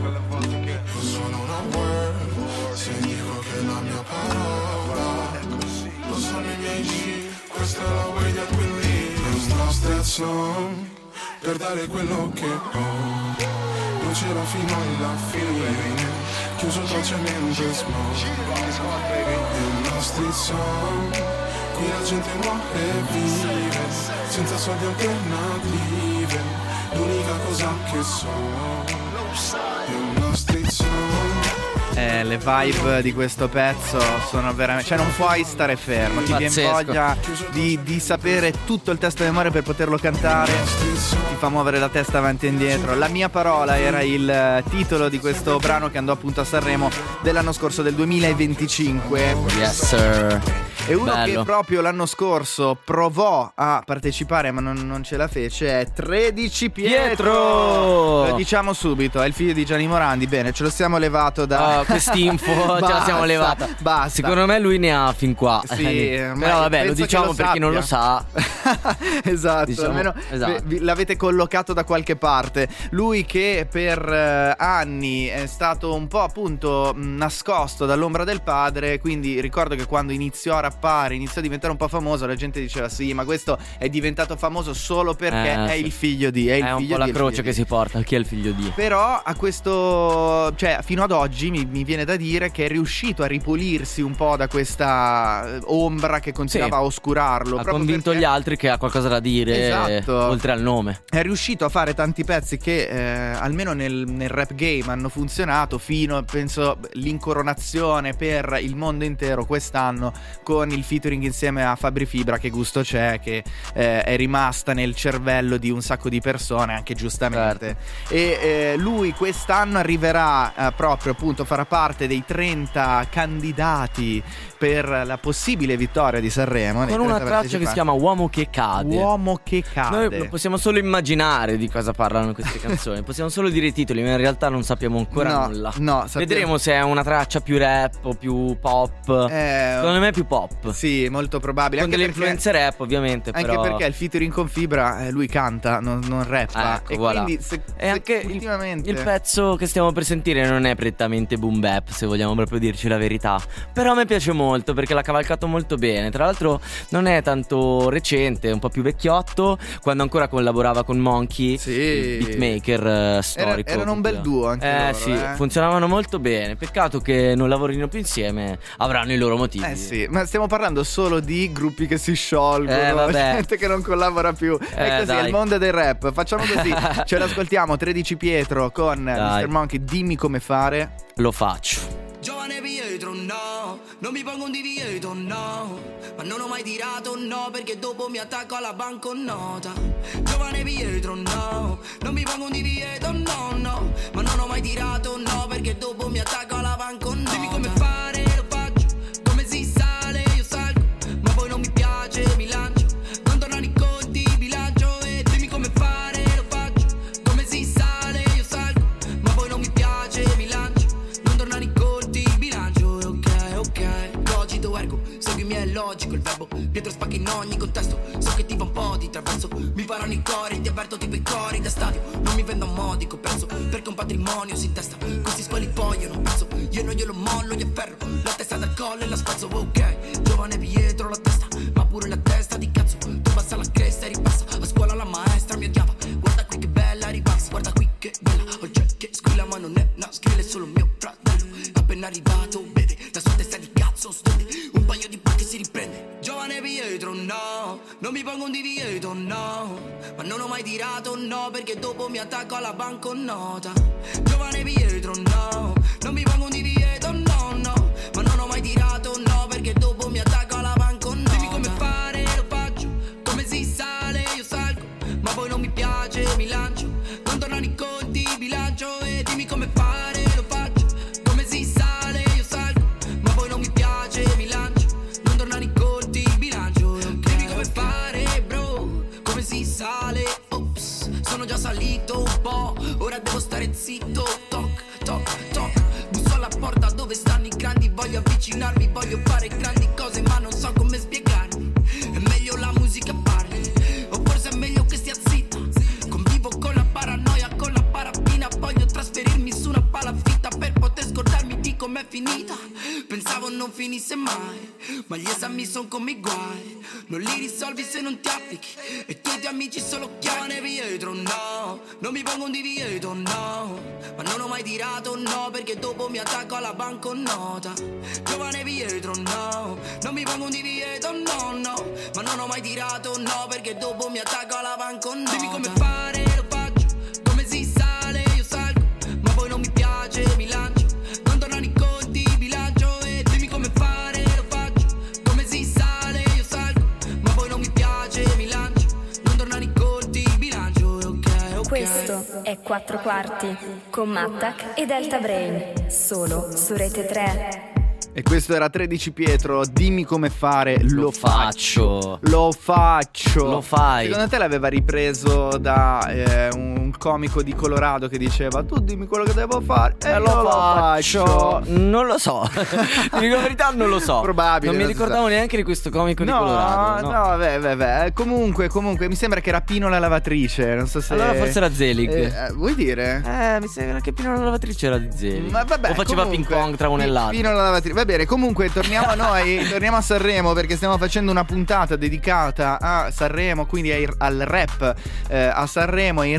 Io sono una word, se dico che la mia parola, lo sanno i miei G, questa è la way that we live. Nostra street song, per dare quello che ho, brucerò fino alla fine, chiuso tra cemento e smog. È una street song, qui la gente muore e vive, senza soldi alternative, l'unica cosa che so. È una street song. Eh, le vibe di questo pezzo sono veramente, cioè non puoi stare fermo, ti viene Pazzesco. voglia di, di sapere tutto il testo a memoria per poterlo cantare, ti fa muovere la testa avanti e indietro. La mia parola era il titolo di questo brano che andò appunto a Sanremo dell'anno scorso, del duemilaventicinque. Yes sir. E uno Bello. che proprio l'anno scorso provò a partecipare ma non, non ce la fece è tredici Pietro. Pietro! Lo diciamo subito, è il figlio di Gianni Morandi. Bene, ce lo siamo levato da... Oh, quest'info ce la siamo Basta, levata. Basta. Secondo me lui ne ha fin qua. Sì, Eh, ormai però vabbè, lo penso che diciamo lo per chi non lo sa. Esatto, Diciamo, almeno esatto. vi- l'avete collocato da qualche parte. Lui che per eh, anni è stato un po' appunto mh, nascosto dall'ombra del padre, quindi ricordo che quando iniziò a rappare, iniziò a diventare un po' famoso, la gente diceva sì, ma questo è diventato famoso solo perché Eh, è sì. il figlio di, è il È un figlio po' la di, è il croce figlio che di. si porta. Chi è il figlio di? Però a questo, cioè fino ad oggi mi, mi viene da dire che è riuscito a ripulirsi un po' da questa eh, ombra che continuava Sì. a oscurarlo. Ha proprio convinto perché gli altri che ha qualcosa da dire, Esatto. oltre al nome. è riuscito a fare tanti pezzi che eh, almeno nel, nel rap game hanno funzionato, fino penso l'incoronazione per il mondo intero quest'anno con con il featuring insieme a Fabri Fibra, Che gusto c'è, che eh, è rimasta nel cervello di un sacco di persone, anche giustamente. Certo. E eh, lui quest'anno arriverà eh, proprio appunto, farà parte dei trenta candidati per la possibile vittoria di Sanremo, con una traccia che si chiama Uomo che cade. Uomo che cade. Noi possiamo solo immaginare di cosa parlano queste canzoni, possiamo solo dire i titoli, ma in realtà non sappiamo ancora no, nulla. No, sappiamo. Vedremo se è una traccia più rap o più pop. Eh, Secondo me è più pop. Sì, molto probabile. Con anche delle perché, influenze rap, ovviamente. Anche però... perché il featuring con Fibra, eh, lui canta, non, non rappa. Ecco, e voilà. quindi se, e anche se ultimamente il, il pezzo che stiamo per sentire non è prettamente boom bap, se vogliamo proprio dirci la verità. Però a me piace molto perché l'ha cavalcato molto bene. Tra l'altro non è tanto recente, è un po' più vecchiotto, quando ancora collaborava con Monkey, sì. il beatmaker uh, storico. Era, erano un bel duo anche eh, loro, sì, eh. funzionavano molto bene. Peccato che non lavorino più insieme, avranno i loro motivi. Eh sì, ma stiamo parlando solo di gruppi che si sciolgono, eh, vabbè. gente che non collabora più. Eh, è così, dai. è il mondo del rap. Facciamo così, ce l'ascoltiamo, tredici Pietro con Dai. mister Monkey, Dimmi come fare. Lo faccio. Giovane Pietro no, non mi pongo un divieto no, ma non ho mai tirato no perché dopo mi attacco alla banconota. Giovane Pietro no, non mi pongo un divieto no no, ma non ho mai tirato no perché dopo mi attacco alla banconota. Dimmi come fare, lo faccio, come si sale io salgo, ma poi non mi piace mi lancio, non tornano i conti bilancio. E dimmi come fare, lo faccio, come si sale io salgo, ma poi non mi piace mi lancio, non tornano i conti bilancio. Ok, ok, cogito ergo, seguimi è logico il verbo, Pietro spacca in ogni contesto, so che ti va un po' di traverso, mi parlano i cori, ti avverto tipo i cori da stadio, non mi vendo a modico, penso, perché un patrimonio si intesta, questi squali poi io non penso, io non glielo mollo, gli afferro, la testa dal collo e la spazzo, ok, giovane Pietro la testa, ma pure la testa di cazzo, tu basta la cresta e ripassa, a scuola la maestra mi odiava, guarda qui che bella ripassa, guarda qui che bella, ho il check che squilla ma non è una skill, è solo mio fratello, appena arrivato vede, la sua testa di cazzo stende, un paio di pacche si riprende. Giovane Pietro no, non mi pongo un divieto no, ma non ho mai tirato no perché dopo mi attacco alla banconota. Giovane Pietro no, non mi pongo un divieto no no, ma non ho mai tirato no perché dopo mi attacco alla banconota. Dimmi come fare, lo faccio, come si sale io salgo, ma poi non mi piace mi lancio, non tornano i conti bilancio. E dimmi come fare, lo faccio, come si sale io salgo, ma poi non mi piace mi lancio, non tornano i conti bilancio. Okay, dimmi come fare bro, come si sale, ops, sono già salito un po', ora devo stare zitto, toc, toc, toc, busso alla porta dove stanno i grandi, voglio avvicinarmi, voglio fare grandi cose ma non so come spiegarmi, è meglio la musica parli, o forse è meglio che stia zitta, convivo con la paranoia, con la paraffina, voglio trasferirmi su una palafitta per poter scordarmi di com'è finita, pensavo non finisse mai, ma gli esami son come i guai, non li risolvi se non ti applichi, e i tuoi amici solo chiamano Pietro no, non mi pongo un divieto no, ma non ho mai tirato no perché dopo mi attacco alla banconota. Giovane Pietro no, non mi pongo un divieto no no, ma non ho mai tirato no perché dopo mi attacco alla banconota. Dimmi come fare, lo faccio, come si sale io salgo, ma poi non mi piace mi lancio, non tornano i conti bilancio. E dimmi come fare, lo faccio, come si sale io salgo, ma poi non mi piace mi lancio, non tornano i conti bilancio. Ok, ok. Questo è quattro quarti con Mattac e Delta Brain, solo su Rete tre. E questo era tredici Pietro, dimmi come fare, lo, Lo faccio. Lo faccio. Lo fai. Secondo te l'aveva ripreso da eh, un comico di Colorado che diceva tu dimmi quello che devo fare e Eh, lo, lo lo faccio. faccio. Non lo so. Ti dico la verità, non lo so. Probabile, Non mi non si ricordavo sa. neanche di questo comico No, di Colorado. no, vabbè, vabbè. Comunque, comunque, mi sembra che era Pino la lavatrice. Non so se. Allora forse era Zelig. Eh, eh, vuoi dire? Eh, mi sembra che Pino la lavatrice era di Zelig. Ma vabbè, o faceva comunque, ping pong tra uno e Pi- l'altro. Pino la lavatrice. Va bene, comunque torniamo a noi, torniamo a Sanremo perché stiamo facendo una puntata dedicata a Sanremo, quindi ai- al rap eh, a Sanremo, ai rapper che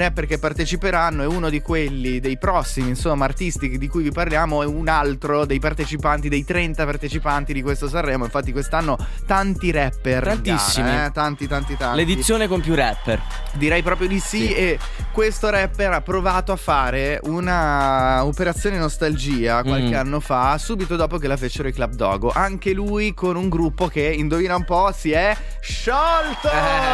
parteciperanno, e uno di quelli dei prossimi insomma artisti di cui vi parliamo è un altro dei partecipanti, dei trenta partecipanti di questo Sanremo. Infatti quest'anno tanti rapper, tantissimi, gara, eh? tanti tanti tanti. L'edizione con più rapper, direi proprio di sì, sì. E questo rapper ha provato a fare una operazione nostalgia qualche mm. anno fa, subito dopo che la fecero i Club Dogo, anche lui con un gruppo che, indovina un po', si è sciolto.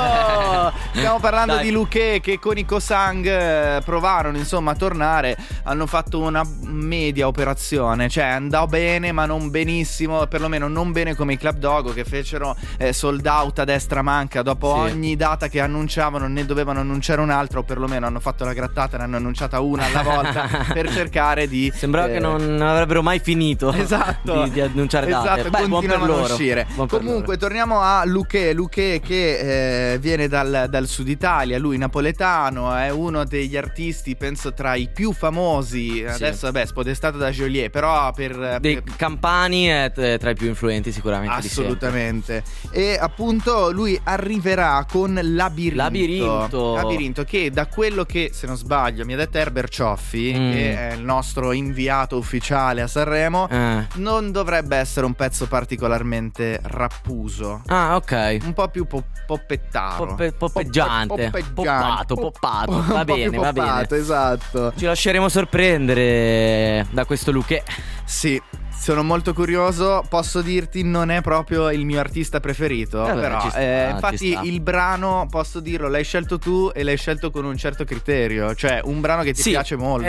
Stiamo parlando Dai. di Luché, che con i Cosang provarono insomma a tornare, hanno fatto una media operazione, cioè andò bene ma non benissimo, perlomeno non bene come i Club Dogo, che fecero eh, sold out a destra manca, dopo sì. ogni data che annunciavano ne dovevano annunciare un'altra, o perlomeno hanno fatto la grattata, ne hanno annunciata una alla volta per cercare di sembrava eh... che non avrebbero mai finito esatto. di, di annunciare date. Esatto, Beh, buon per loro. A uscire. Buon per Comunque loro. torniamo a Luché, Luché che eh, viene dal, dal sud Italia, lui napoletano, è uno degli artisti penso tra i più famosi, sì. adesso vabbè spodestato da Geolier, però per dei per... Campani è tra i più influenti sicuramente, assolutamente, e appunto lui arriverà con Labirinto. Labirinto Labirinto che, da quello che, se non sbaglio, mi ha detto Herbert Cioffi, mm. che è il nostro inviato ufficiale a Sanremo, eh. non dovrebbe essere un pezzo particolarmente rappuso. Ah, ok. Un po' più po- poppettaro, Poppe- poppeggiante, Poppe- poppato, poppato. Va bene, va bene. Esatto. Ci lasceremo sorprendere da questo Luché. Sì. Sono molto curioso, posso dirti non è proprio il mio artista preferito, eh beh, però sta, eh, infatti il brano, posso dirlo, l'hai scelto tu e l'hai scelto con un certo criterio, cioè un brano che ti sì, piace molto.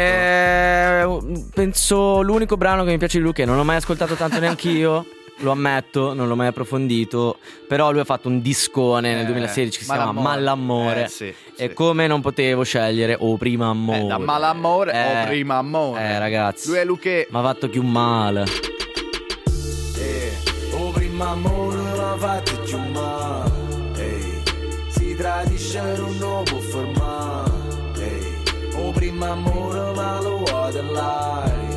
Eh, penso l'unico brano che mi piace di Luché, non l'ho mai ascoltato tanto neanch'io. Lo ammetto, non l'ho mai approfondito, però lui ha fatto un discone nel eh, duemilasedici che si chiama Malamore, eh, sì, e sì. come non potevo scegliere O Prima Amore, eh, da Malamore eh, o Prima Amore. Eh ragazzi, lui è Luché. Mi ha fatto più male. Eh, O Prima Amore l'ha fatto più male. Eh, si tradisce non lo può fermare. Eh, O Prima Amore ma lo vuole dell'aria.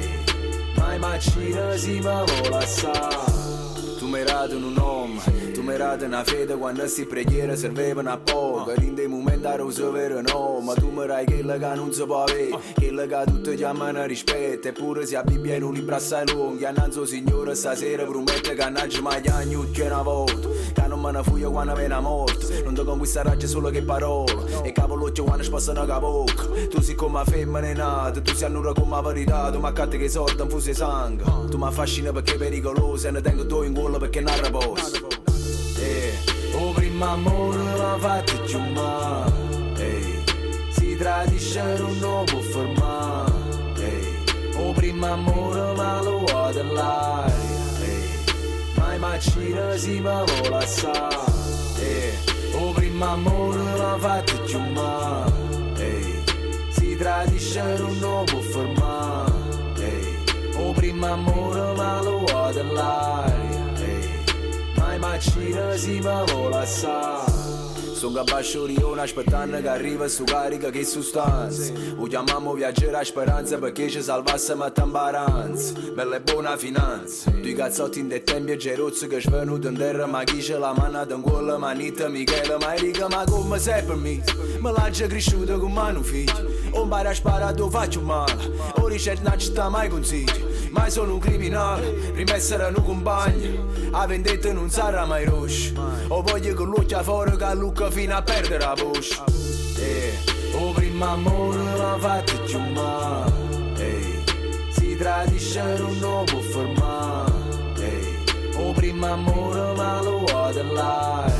Mai macina si ma vola sa. Tu mi radi un uomo, tu mi radi una fede quando si preghiera servevano a poco. In dei momenti a rosa vero no, ma tu mi rai quella che non si può avere, quella che tutti chiamano rispetto. Eppure se a Bibbia in un libro assai lunghi, annanzo signore stasera promette che non ci mai agnucchi una volta. Che non me ne fuio quando viene a morte, non ti conquisterai solo che parole. E cavolocchio quando spassano la bocca. Tu sei come femmina è nata, tu sei annura come la verità. Tu mi accatti che sorta in fuso sangue. Tu mi affascina perché è pericoloso e ne tengo tu in culo perché non riposo. Eh, O Prima Amore l'ha fatto più male. Eh, si tradisce non lo può fermare. Eh, O Prima Amore ma lo vuole dell'aria. Eh, mai macina si ma vola sa. Eh, O Prima Amore l'ha fatto più male. Eh, si tradisce non lo può fermare. Eh, O Prima Amore ma lo vuole dell'aria. Mai macina si ma vola sa. Sono capace di una aspettando che arriva su carica che sostanza. Lo chiamiamo viaggiare a speranza perché ci salvassimo a tambaranza. Bella e buona finanza. Due cazzotti in dei tempi e gerozzi che svenuto in terra. Ma chi ce la manna in quella manita Michele. Ma Erika ma come sei per me? Me l'ha già cresciuto con mano figlio. Un bar a sparare lo faccio male. Ora c'è non ci sta mai consiglio. Mai sono un criminale, prima essere un compagno. A vendetta non sarà mai rosso. O voglio che l'occhio fuori che lucca fino a perdere la voce. Eh, O Prima Amore l'ha fatto più male. Eh, si tradisce non lo può fermare. Eh, O Prima Amore ma lo vuole dell'aria.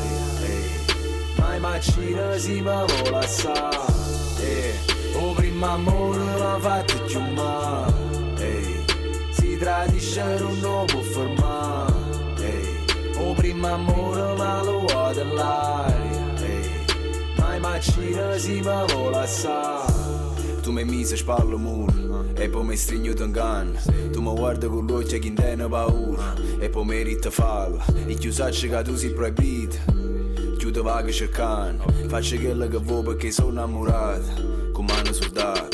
Eh, mai macina si ma vola sa. Eh, O Prima Amore l'ha fatto più male. Eh, si tradisce non lo può fermare. Eh, O Prima Amore ma lo vuole dell'aria. Eh, mai macina si ma vola sa. Tu mi mise spalle muro e poi mi stringo in canna. Tu mi guardi con l'occhio che intende paura e poi mi rita falla. E chiusacci che tu sei proibito. Chiudo vaga cercando. Faccio quello che vuoi perché sono innamorato. Come hanno soldato.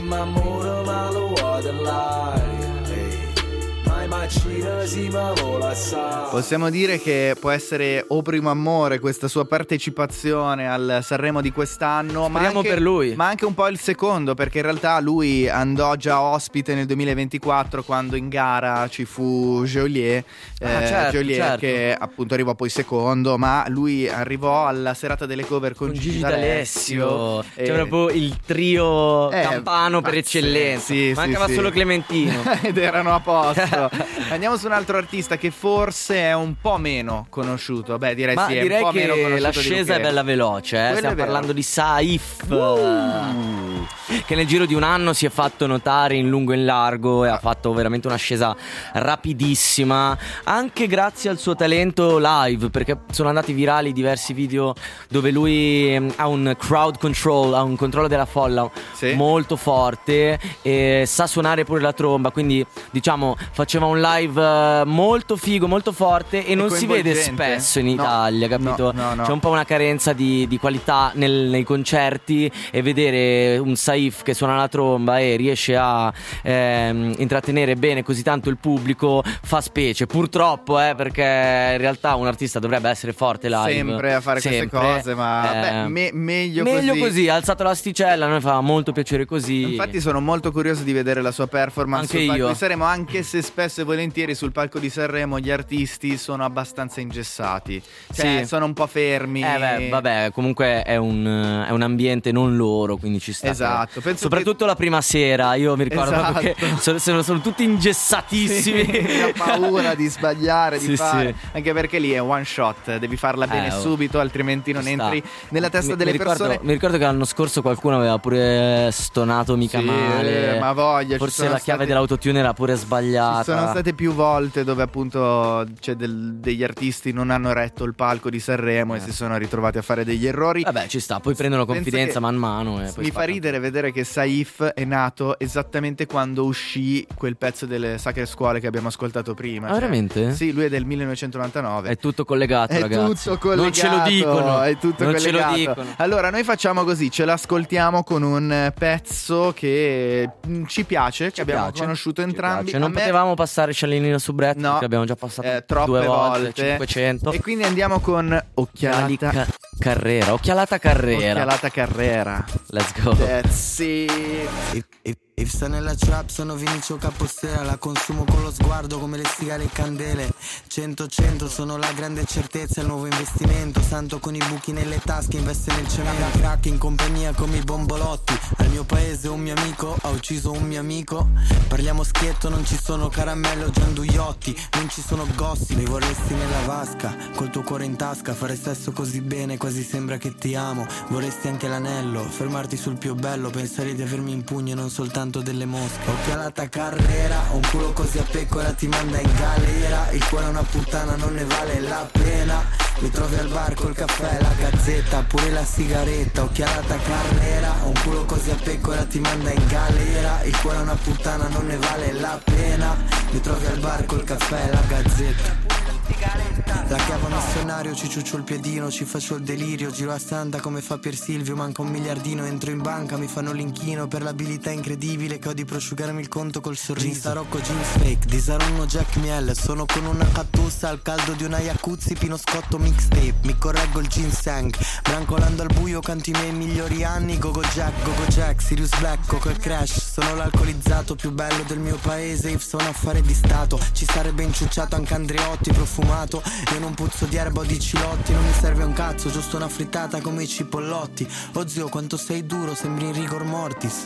primo amore ma lo waterline. Possiamo dire che può essere o primo amore questa sua partecipazione al Sanremo di quest'anno. Speriamo ma anche, per lui. Ma anche un po' il secondo, perché in realtà lui andò già ospite nel duemilaventiquattro quando in gara ci fu Geolier, ah, eh, certo, Geolier certo. che appunto arrivò poi secondo, ma lui arrivò alla serata delle cover con, con Gigi, Gigi D'Alessio. D'Alessio. E... C'è proprio il trio eh, campano per eccellenza. Sì, Mancava sì, solo sì. Clementino. Ed erano a posto. Andiamo su un altro artista che forse è un po' meno conosciuto. Beh, direi Ma sì, è direi un po' meno che conosciuto. l'ascesa è bella veloce, eh? Stiamo parlando di Saif, uh. che nel giro di un anno si è fatto notare in lungo e in largo e ha fatto veramente un'ascesa rapidissima, anche grazie al suo talento live, perché sono andati virali diversi video dove lui ha un crowd control, ha un controllo della folla sì. molto forte e sa suonare pure la tromba, quindi diciamo faceva un live molto figo, molto forte e, e non si vede spesso in Italia, no, capito? No, no, no. C'è un po' una carenza di, di qualità nel, nei concerti, e vedere un Saif che suona la tromba e riesce a ehm, intrattenere bene così tanto il pubblico fa specie, purtroppo, eh, perché in realtà un artista dovrebbe essere forte live, sempre a fare sempre. queste cose, ma eh, beh, me- meglio, meglio così. così, ha alzato l'asticella, a noi fa molto piacere così. Infatti sono molto curioso di vedere la sua performance anche sul palco io. di Sanremo, anche se spesso e volentieri sul palco di Sanremo gli artisti sono abbastanza ingessati, cioè sì. sono un po' fermi. Eh beh, vabbè, comunque è un, è un ambiente non loro, quindi ci sta. Esatto. Penso soprattutto che... la prima sera, io mi ricordo esatto. che sono, sono, sono tutti ingessatissimi. Sì, ho paura di sbagliare, di sì, fare. Sì. Anche perché lì è one shot, devi farla bene eh, oh. subito, altrimenti non entri nella testa mi, delle mi ricordo, persone. Mi ricordo che l'anno scorso qualcuno aveva pure stonato mica sì, male. Ma voglia. Forse la stati... chiave dell'autotune era pure sbagliata. Ci sono state più volte dove appunto cioè, del, degli artisti non hanno retto il palco di Sanremo eh. e si sono ritrovati a fare degli errori. Vabbè, ci sta, poi prendono confidenza man mano. E poi mi fa ridere vedere che Saif è nato esattamente quando uscì quel pezzo delle Sacre Scuole che abbiamo ascoltato prima. Ah, cioè, veramente? Sì, lui è del millenovecentonovantanove. È tutto collegato, è ragazzi. Tutto collegato, non ce lo dicono. È tutto non collegato. ce lo dicono. Allora, noi facciamo così, ce l'ascoltiamo con un pezzo che ci piace, ci che abbiamo piace. conosciuto entrambi. Non me... potevamo passare Scialinino Subretto, no, perché abbiamo già passato eh, troppe due volte, volte. cinquecento. E quindi andiamo con Occhialata Ca- Carrera. Occhialata Carrera. Occhialata Carrera. Let's go. That's it. If, if, if sta nella trap sono Vinicio Capostela, la consumo con lo sguardo come le sigare e candele. cento cento sono la grande certezza, il nuovo investimento. Santo con i buchi nelle tasche, investe nel cemento. Crack in compagnia come i bombolotti. Al mio paese un mio amico ha ucciso un mio amico. Parliamo schietto, non ci sono caramello, gianduiotti, non ci sono gossip. Mi vorresti nella vasca, col tuo cuore in tasca, fare sesso così bene, quasi sembra che ti amo. Vorresti anche l'anello, fermarti sul più bello, pensare di avermi in pugno e non soltanto delle mosche. Occhialata Carrera, un culo così a pecora ti manda in galera. Il cuore è una puttana, non ne vale la pena. Mi trovi al bar col caffè, la gazzetta, pure la sigaretta. Occhialata Carrera, un culo così a pecora ti manda in galera. Il cuore è una puttana, non ne vale la pena. Mi trovi al bar col caffè, la gazzetta. La chiave missionario, ci ciuccio il piedino, ci faccio il delirio, giro a Santa come fa Pier Silvio, manca un miliardino, entro in banca, mi fanno l'inchino per l'abilità incredibile che ho di prosciugarmi il conto col sorriso. Rocco jeans fake, di Saronno Jack Miel, sono con una cattussa al caldo di una Yakuzzi, Pino Scotto mixtape, mi correggo il ginseng, brancolando al buio canto i miei migliori anni, Gogo Jack, Gogo Jack, Sirius Black, Coco e Crash, sono l'alcolizzato più bello del mio paese, if sono affare di stato, ci sarebbe inciucciato anche Andreotti, profumato. Io non puzzo di erba o di cilotti, non mi serve un cazzo, giusto una frittata come i cipollotti. Oh zio, quanto sei duro, sembri in rigor mortis.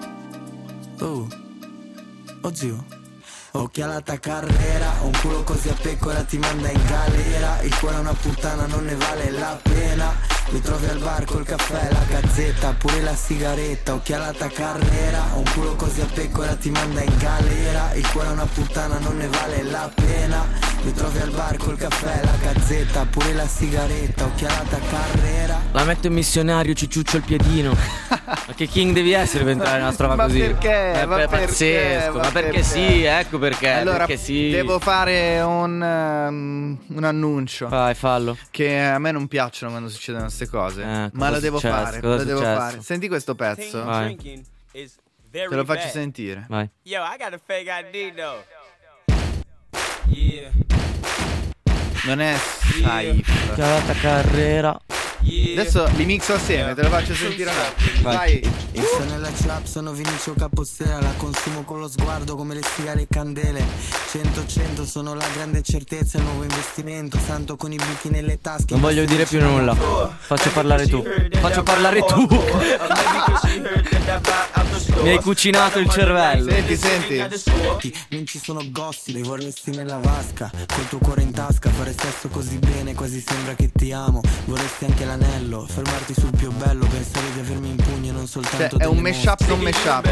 Oh, oh zio. Occhialata Carrera, un culo così a pecora ti manda in galera. Il cuore è una puttana, non ne vale la pena. Mi trovi al bar col caffè, la gazzetta, pure la sigaretta. Occhialata Carrera, un culo così a pecora ti manda in galera. Il cuore è una puttana, non ne vale la pena. Mi trovi al bar col caffè, la gazzetta, pure la sigaretta. Occhialata Carrera. La metto in missionario, ci ciuccio il piedino. Ma che king devi essere per entrare nella strada così? Ma perché? È ma pazzesco, perché? ma perché, perché sì, ecco perché. Allora, perché sì. Devo fare un, um, un annuncio. Vai, fallo. Che a me non piacciono quando succedono queste cose. Eh, ma lo devo successo? fare. Cosa lo devo successo? fare. Senti questo pezzo. Vai. Te lo faccio sentire. Vai. Yo, I got a fake I D though. Yeah. Non è Saif. Chiamata Carrera. Adesso li mixo assieme, te lo faccio sentire un attimo. Vai. E sto nella trap, sono Vinicio Capossera, la consumo con lo sguardo come le sigare e candele. cento cento sono la grande certezza, il nuovo investimento, santo con i buchi nelle tasche. Non voglio dire più nulla. Faccio parlare tu. Faccio parlare tu. Mi hai cucinato il cervello. Senti, senti. Non ci sono gossip, li vorresti nella vasca, col tuo cuore in tasca, fare sesso così bene, quasi sembra che ti amo. Vorresti anche l'anello, fermarti sul più bello, pensare di avermi in pugno e non soltanto. Cioè, è un mashup non mashup.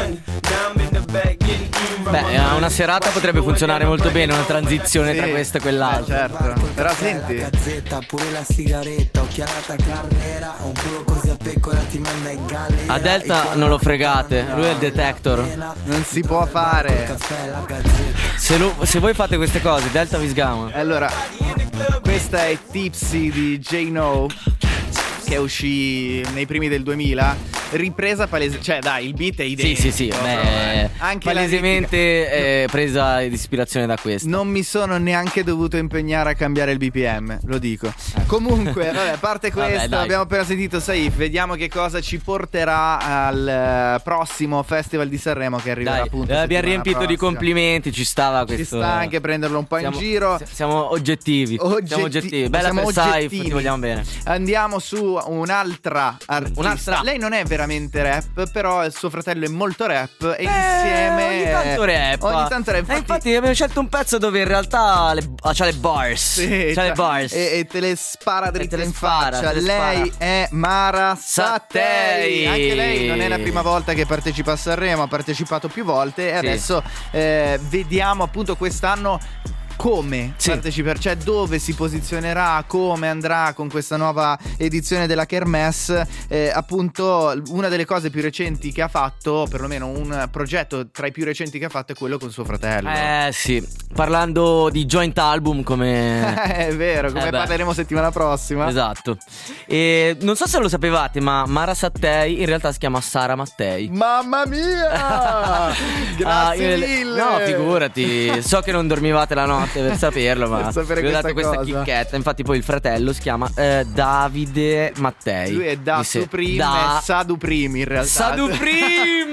Beh, una serata potrebbe funzionare molto bene, una transizione sì, tra questo e quell'altro. Eh, certo. Però senti. Gazzetta, pure la sigaretta, occhialata Carrera, un culo così a pecora ti manda in galera. A Delta non lo fregate, lui è il detector. Non si può fare. Se, lo, se voi fate queste cose, Delta vi sgama. Allora, questa è Tipsy di J-No, che uscì nei primi del duemila, ripresa palese, cioè dai, il beat è identico. Sì, sì, sì, beh, anche palesemente è presa di ispirazione da questo. Non mi sono neanche dovuto impegnare a cambiare il B P M, lo dico. Comunque, vabbè, a parte questo, vabbè, abbiamo appena sentito Saif, vediamo che cosa ci porterà al prossimo Festival di Sanremo che arriverà, dai, appunto. Abbiamo riempito prossima. di complimenti, ci stava questo. Ci sta anche prenderlo un po' siamo, in giro. Siamo oggettivi. Oggetti- siamo oggettivi. Bella siamo per Saif, oggettivi. ti vogliamo bene. Andiamo su un'altra artista. Un'altra. Lei non è veramente rap, però il suo fratello è molto rap e eh, insieme ogni tanto rap. Ogni tanto rap. Infatti, eh, infatti abbiamo scelto un pezzo dove in realtà le, ah, c'ha le bars. Sì, c'ha le bars. E, e te le spara dritte le in spara, faccia. te le Lei spara. è Mara Sattei. Sattei. Anche lei non è la prima volta che partecipa a Sanremo, ha partecipato più volte e Sì. adesso eh, vediamo appunto quest'anno come sì. parteciperà, cioè dove si posizionerà, come andrà con questa nuova edizione della Kermesse. Eh, appunto una delle cose più recenti che ha fatto, perlomeno un progetto tra i più recenti che ha fatto, è quello con suo fratello. Eh sì, parlando di joint album come... È vero, come eh parleremo settimana prossima. Esatto. E non so se lo sapevate, ma Mara Sattei in realtà si chiama Sara Mattei. Mamma mia! Grazie ah, mille. No, figurati. So che non dormivate la notte per saperlo, ma per sapere vi ho dato questa questa cosa. chicchetta. Infatti poi il fratello si chiama eh, Davide Mattei. Lui è da Disse, Supreme da... e Sadu Prim in realtà. Sadu Prim.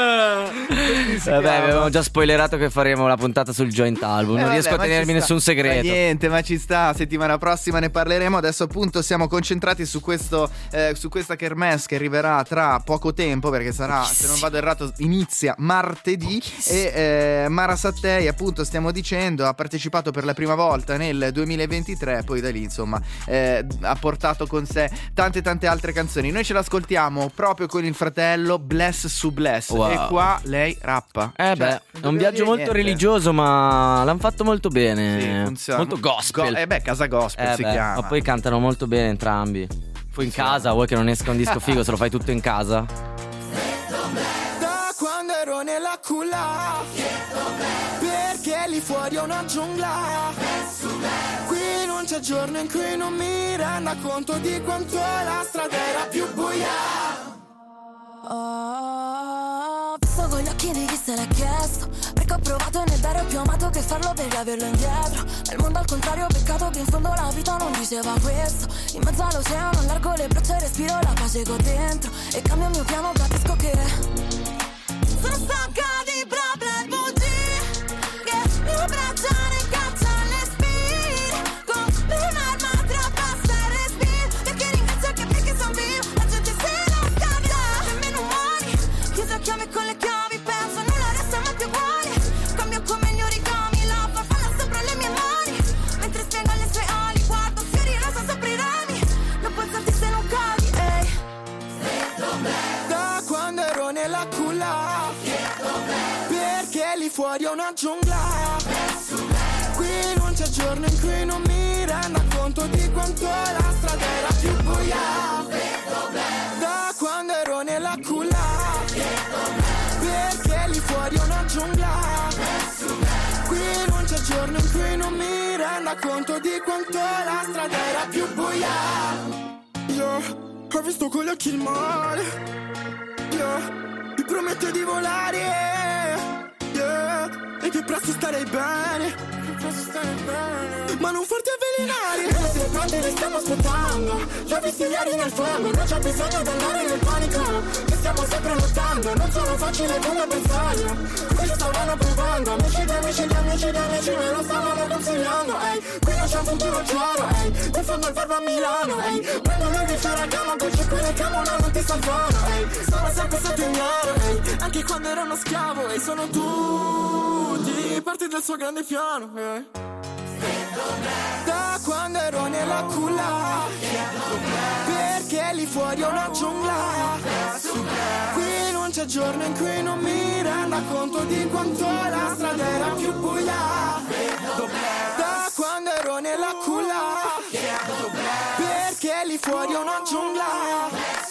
Vabbè, avevamo già spoilerato che faremo la puntata sul joint album. Eh, Non vabbè, riesco a ma tenermi ci sta. nessun segreto. Ma niente, ma ci sta. Settimana prossima ne parleremo. Adesso appunto siamo concentrati su questo eh, su questa kermesse che arriverà tra poco tempo, perché sarà, se non vado errato, inizia martedì. E eh, Mara Sattei, appunto, stiamo dicendo, ha partecipato per la prima volta nel duemilaventitré. Poi da lì insomma eh, ha portato con sé tante tante altre canzoni. Noi ce l'ascoltiamo proprio con il fratello, Bless su Bless. Wow. E qua lei rappa. Eh Cioè, beh, non è un dobbiamo viaggio dire molto niente. religioso, ma l'hanno fatto molto bene. Sì, funziona. Molto gospel. Go- eh beh, casa gospel Eh si beh, chiama. ma poi cantano molto bene entrambi. Poi in casa, vuoi che non esca un disco figo se lo fai tutto in casa? Da quando ero nella culla, perché lì fuori è una giungla. Qui non c'è giorno in cui non mi renda conto di quanto la strada era più buia. Ho visto con gli occhi di chi se l'è chiesto, perché ho provato nel dare più amato che farlo per averlo indietro. Nel mondo al contrario, peccato che in fondo la vita non diceva questo. In mezzo all'oceano allargo le braccia e respiro la pace che ho dentro. E cambio il mio piano, capisco che sono stanca di problemi bugie, che mi abbracciano e cacciano le spine. Con un'arma tra pasta e respiro, perché ringrazio che perché son vivo. La gente se non scambia, nemmeno muori. Chiuso a chiave con le chiavi, penso nulla resta mai più uguale. Cambio come gli origami, la farfalla sopra le mie mani. Mentre spiego le sue ali, guardo fiori rosa sopra i rami. Non puoi salti se non cadi, ehi. Da quando ero nella culla, perché lì fuori è una giungla. Qui non c'è giorno in cui non mi renda conto di quanto la strada era più buia. Da quando ero nella culla, perché lì fuori è una giungla. Qui non c'è giorno in cui non mi renda conto di quanto la strada era più buia. Io ho visto con gli occhi il mare, yeah. mi promette di volare, yeah, e che presto starei bene, che presto starei bene, ma non farti avvelenare. Se pronti li stiamo aspettando, li ho visti ieri nel fango, non c'è bisogno di andare nel panico, che stiamo sempre lottando, non sono facile come pensarlo, qui ci stavano provando, amici di amici di amici di amici me lo stavano consigliando, ehi, qui non c'è un futuro chiaro, ehi, mi fanno il verbo a Milano, ehi, quando lui dice la cama, poi c'è quelle camo, non ti salvano, ehi, sono sempre stato ignaro, ehi, anche quando ero uno schiavo, ehi, sono tutti parte del suo grande piano, ehi. Da quando ero nella culla, perché lì fuori è una giungla, qui non c'è giorno in cui non mi renda conto di quanto la strada era più buia. Da quando ero nella culla, perché lì fuori è una giungla,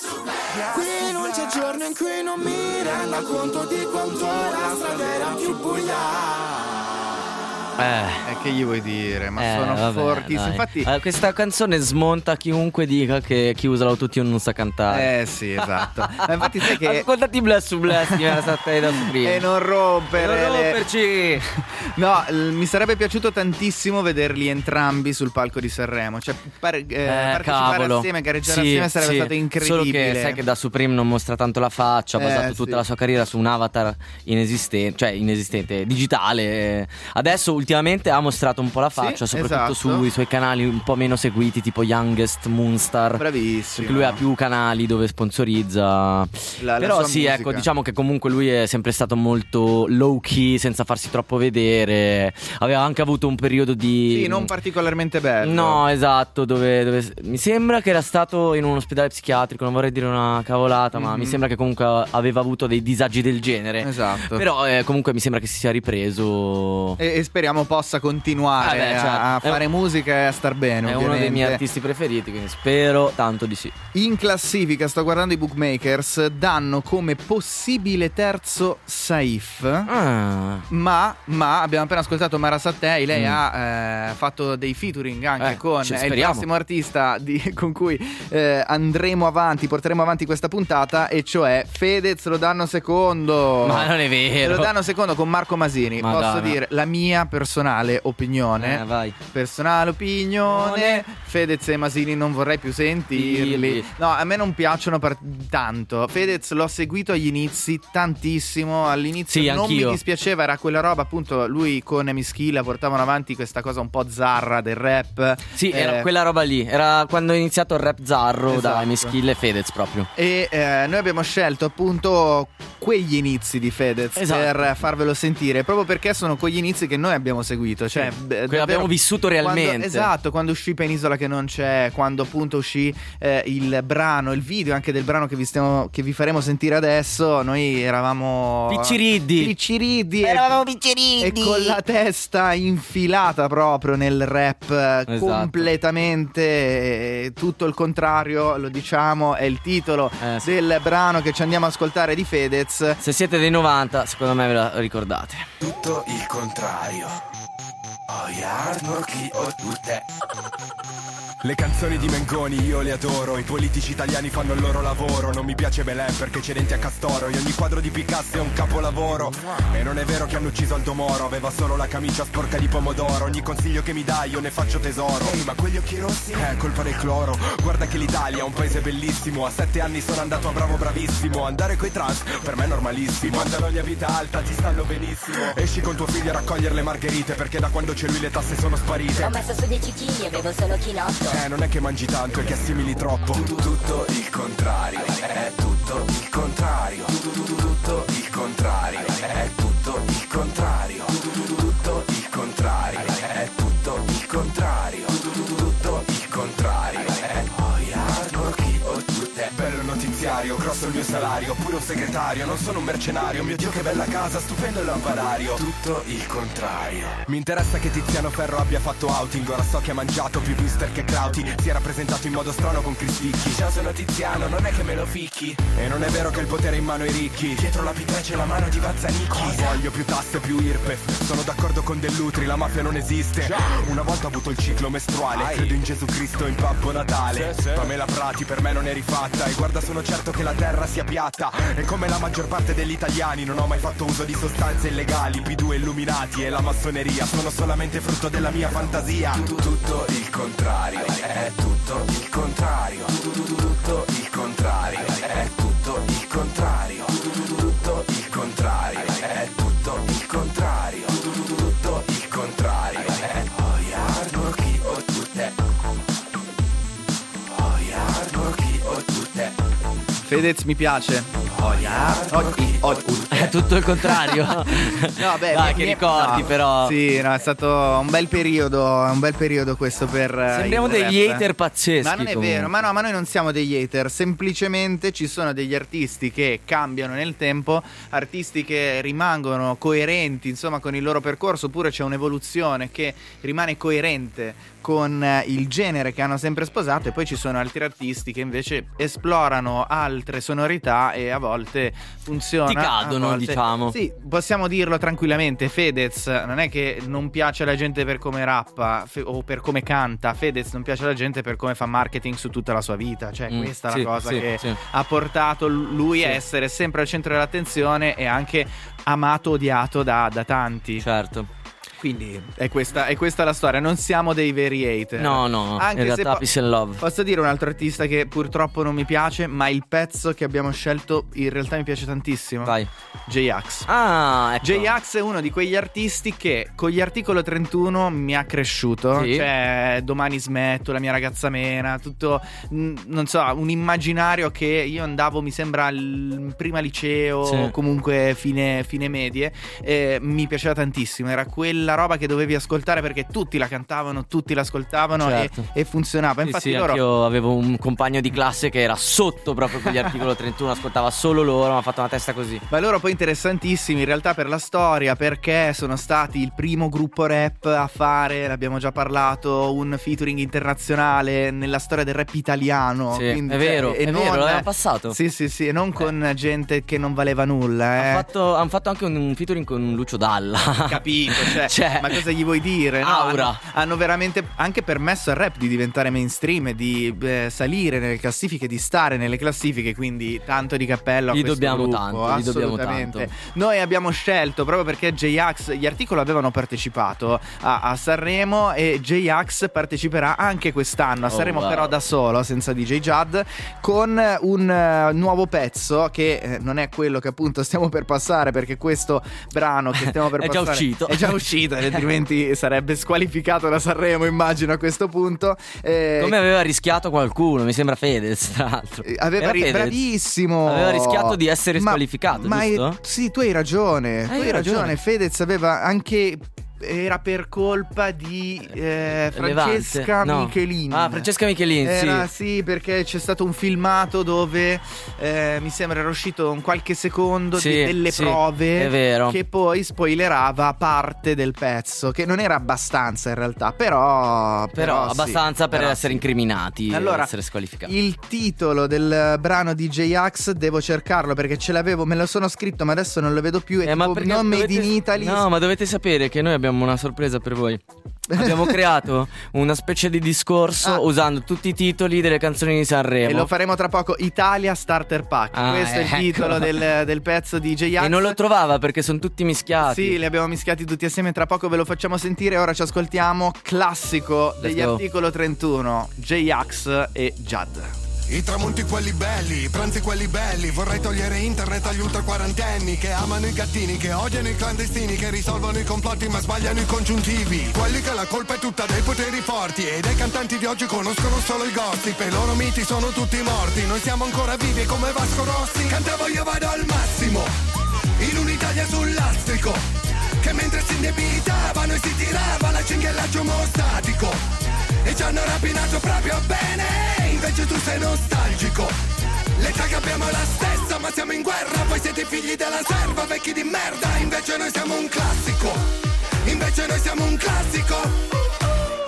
qui non c'è giorno in cui non mi renda conto di quanto la strada era più buia. Eh, che gli vuoi dire? Ma eh, sono vabbè, fortissimi. Infatti, eh, questa canzone smonta chiunque dica che chi usa l'autotune non sa cantare. Eh sì, esatto. Ma infatti sai che ascoltati Bless su Bless che era stata da prima. E non rompere. Non romperci. Le... No, l- mi sarebbe piaciuto tantissimo vederli entrambi sul palco di Sanremo. Cioè, par- eh, eh, partecipare cavolo. assieme, gareggiare sì, assieme sarebbe sì. stato incredibile. Solo che sai che da Supreme non mostra tanto la faccia, ha Eh, basato sì. tutta la sua carriera su un avatar inesistente, cioè inesistente, digitale. Adesso ultimamente ha mostrato un po' la faccia, Sì, soprattutto esatto. sui suoi canali un po' meno seguiti, tipo Youngest, Moonstar. Bravissimo. Perché lui ha più canali dove sponsorizza. La- la Però sua sì, musica. ecco, diciamo che comunque lui è sempre stato molto low key, senza farsi troppo vedere. Aveva anche avuto un periodo di Sì, non particolarmente bello. No, esatto, dove, dove mi sembra che era stato in un ospedale psichiatrico, non vorrei dire una cavolata, ma Mhm. mi sembra che comunque aveva avuto dei disagi del genere. Esatto. Però eh, comunque mi sembra che si sia ripreso. E, e speriamo possa continuare Eh beh, certo. a, a È fare un- musica e a star bene. È uno dei ovviamente. miei artisti preferiti, quindi spero tanto di sì. In classifica, sto guardando i bookmakers, danno come possibile terzo Saif. Ah. Ma, ma abbiamo appena ascoltato Mara Sattei. Lei Mm. ha eh, fatto dei featuring anche Eh, con ci è il speriamo. prossimo artista di- con cui eh, andremo avanti, porteremo avanti questa puntata, e cioè Fedez lo danno secondo. Ma non è vero. Lo danno secondo con Marco Masini. Madonna. Posso dire la mia personale opinione. Eh, vai. Personale opinione. Fedez e Masini non vorrei più sentirli. Dirli. No, a me non piacciono per tanto. Fedez l'ho seguito agli inizi tantissimo. All'inizio Sì, non anch'io. mi dispiaceva, era quella roba, appunto, lui con Mischilla portavano avanti questa cosa un po' zarra del rap. Sì, Eh, era quella roba lì. Era quando è iniziato il rap zarro da Esatto. Meskill e Fedez proprio. E eh, noi abbiamo scelto appunto quegli inizi di Fedez Esatto. per farvelo sentire, proprio perché sono quegli inizi che noi abbiamo seguito. Cioè, Sì. beh, Quelli davvero, abbiamo vissuto realmente. quando- esatto, quando uscì Penisola che non c'è, quando appunto uscì eh, il brano, il video anche del brano che vi, stiamo, che vi faremo sentire adesso, noi eravamo Picciriddi. Picciriddi. Eravamo e, picciriddi. e con la testa infilata proprio nel rap, Esatto. completamente eh, tutto il contrario, lo diciamo, è il titolo Eh, sì. del brano che ci andiamo ad ascoltare di Fedez. Se siete dei novanta, secondo me ve la ricordate. Tutto il contrario. Oh yeah, snorchi o tutte. Le canzoni di Mengoni io le adoro. I politici italiani fanno il loro lavoro. Non mi piace Belen perché c'è denti a castoro. E ogni quadro di Picasso è un capolavoro. E non è vero che hanno ucciso Aldo Moro. Aveva solo la camicia sporca di pomodoro. Ogni consiglio che mi dai io ne faccio tesoro. Ehi, ma quegli occhi rossi? È colpa del cloro. Guarda che l'Italia è un paese bellissimo. A sette anni sono andato a bravo bravissimo. Andare coi trans per me è normalissimo. Mandano a vita alta ti stanno benissimo. Esci con tuo figlio a raccogliere le margherite perché da quando c'è lui le tasse sono sparite. Ho messo su dieci chili e bevo solo chinotto. Eh, non è che mangi tanto, è che assimili troppo. Tutto il contrario, è tutto il contrario. Tutto il contrario, è tutto il contrario. Tutto il contrario, è tutto il contrario. Tutto il contrario, è oh yeah, snorchi o tutte. Bello notiziario, grosso il mio salario, pure un segretario, non sono un mercenario. Mio Dio che bella casa, stupendo il lampadario. Tutto il contrario. Mi interessa che Tiziano Ferro abbia fatto outing. Ora so che ha mangiato più booster che Crauti. Si era presentato in modo strano con Cristicchi. Ciao, sono Tiziano, non è che me lo ficchi. E non è vero che il potere è in mano ai ricchi. Dietro la P tre c'è la mano di Vazzanicchi. Voglio più tasse, più I R P E F. Sono d'accordo con Dell'Utri, la mafia non esiste. Una volta ho avuto il ciclo mestruale. Credo in Gesù Cristo in Babbo Natale. Pamela Prati per me non è rifatta. E guarda, sono certo che la terra sia piatta. E come la maggior parte degli italiani non ho mai fatto uso di sostanze illegali. P due Illuminati e la massoneria sono solamente frutto della mia fantasia. Tutto il contrario, è tutto il contrario. Tutto il contrario, è tutto il contrario. Tutto il contrario, è tutto il contrario. Tutto il contrario, è Oyar Gorky o tutte. Oyar Gorky o tutte. Fedez mi piace. È tutto il contrario. No, beh, dai, mi- che mi- ricordi no. però. Sì, no, è stato un bel periodo, un bel periodo questo per eh, Sembriamo il degli rap. hater pazzeschi. Ma non è comunque. vero, ma no, ma noi non siamo degli hater, semplicemente ci sono degli artisti che cambiano nel tempo, artisti che rimangono coerenti, insomma, con il loro percorso, oppure c'è un'evoluzione che rimane coerente con eh, il genere che hanno sempre sposato, e poi ci sono altri artisti che invece esplorano altre sonorità e a volte funziona. Ti cadono, a volte- diciamo. Sì, possiamo dirlo tranquillamente, Fedez non è che non piace alla gente per come rappa fe- o per come canta, Fedez non piace alla gente per come fa marketing su tutta la sua vita, cioè Mm, questa è sì, la cosa sì, che sì. ha portato lui Sì. a essere sempre al centro dell'attenzione e anche amato, odiato da, da tanti. Certo. Quindi è questa, è questa la storia, non siamo dei veri hater. No, no, Anche in se realtà po- peace and love. Posso dire un altro artista che purtroppo non mi piace, ma il pezzo che abbiamo scelto in realtà mi piace tantissimo. Vai. J-Ax. Ah, ecco. J-Ax è uno di quegli artisti che con gli articolo trentuno mi ha cresciuto. Sì. Cioè, domani smetto, la mia ragazza mena, tutto, mh, non so, un immaginario che io andavo, mi sembra, al prima liceo, Sì. o comunque fine, fine medie. E mi piaceva tantissimo. Era quella roba che dovevi ascoltare perché tutti la cantavano, tutti l'ascoltavano, Certo. e, e funzionava. Sì, Infatti sì, loro... anch'io avevo un compagno di classe che era sotto proprio con gli articolo trentuno, ascoltava solo loro, mi ha fatto una testa così. Ma loro poi interessantissimi in realtà per la storia, perché sono stati il primo gruppo rap a fare, l'abbiamo già parlato, un featuring internazionale nella storia del rap italiano. Sì, Quindi, è vero, cioè, e è non- vero, l'aveva passato. Sì, sì, sì, e non con gente che non valeva nulla. Eh. Hanno fatto, han fatto anche un, un featuring con Lucio Dalla. Capito, cioè, Cioè, ma cosa gli vuoi dire? No, Aura. Hanno, hanno veramente anche permesso al rap di diventare mainstream e di eh, salire nelle classifiche, di stare nelle classifiche, quindi tanto di cappello a Gli questo dobbiamo gruppo, tanto, gli dobbiamo assolutamente. tanto. Noi abbiamo scelto proprio perché J-Ax, gli articoli avevano partecipato a, a Sanremo, e J-Ax parteciperà anche quest'anno a Oh, Sanremo, wow. però da solo, senza D J Judd, con un eh, nuovo pezzo che eh, non è quello che appunto stiamo per passare, perché questo brano che stiamo per È già passare uscito. è già uscito, ed altrimenti sarebbe squalificato da Sanremo, immagino, a questo punto. Eh, come aveva rischiato qualcuno, mi sembra Fedez, tra l'altro. Aveva Era ri- Fedez? bravissimo. Aveva rischiato di essere Ma- squalificato, ma è- giusto? sì, tu hai ragione. tu Hai hai ragione. ragione. Fedez aveva anche. Era per colpa di eh, Francesca Levante, no. Michelin. Ah, Francesca Michelin, Era, sì. sì, perché c'è stato un filmato dove eh, mi sembra era uscito un qualche secondo Sì, di- delle sì, prove, è vero. che poi spoilerava parte del pezzo, che non era abbastanza in realtà, però Però, sì, abbastanza per però essere sì. incriminati e Allora, essere squalificati. Il titolo del brano di J-Ax devo cercarlo perché ce l'avevo, me lo sono scritto, ma adesso non lo vedo più. È Eh, ma tipo perché non made dovete- in Italy. No, ma dovete sapere che noi abbiamo una sorpresa per voi. Abbiamo creato una specie di discorso Ah. usando tutti i titoli delle canzoni di Sanremo. E lo faremo tra poco. Italia Starter Pack. Ah, Questo è il ecco. titolo del, del pezzo di J-Ax. E non lo trovava perché sono tutti mischiati. Sì, li abbiamo mischiati tutti assieme. Tra poco ve lo facciamo sentire. Ora ci ascoltiamo classico degli go. articolo trentuno, J-Ax e Judd. I tramonti quelli belli, i pranzi quelli belli. Vorrei togliere internet agli ultra quarantenni che amano i gattini, che odiano i clandestini, che risolvono i complotti ma sbagliano i congiuntivi. Quelli che la colpa è tutta dei poteri forti e dei cantanti di oggi conoscono solo il gossip e i loro miti sono tutti morti. Noi siamo ancora vivi come Vasco Rossi. Cantavo io vado al massimo, in un'Italia sul lastrico, che mentre si indebitavano e si tirava la cinghiallaggio omostatico. E ci hanno rapinato proprio bene, invece tu sei nostalgico. L'età che abbiamo è la stessa, ma siamo in guerra. Voi siete figli della serva, vecchi di merda. Invece noi siamo un classico, invece noi siamo un classico.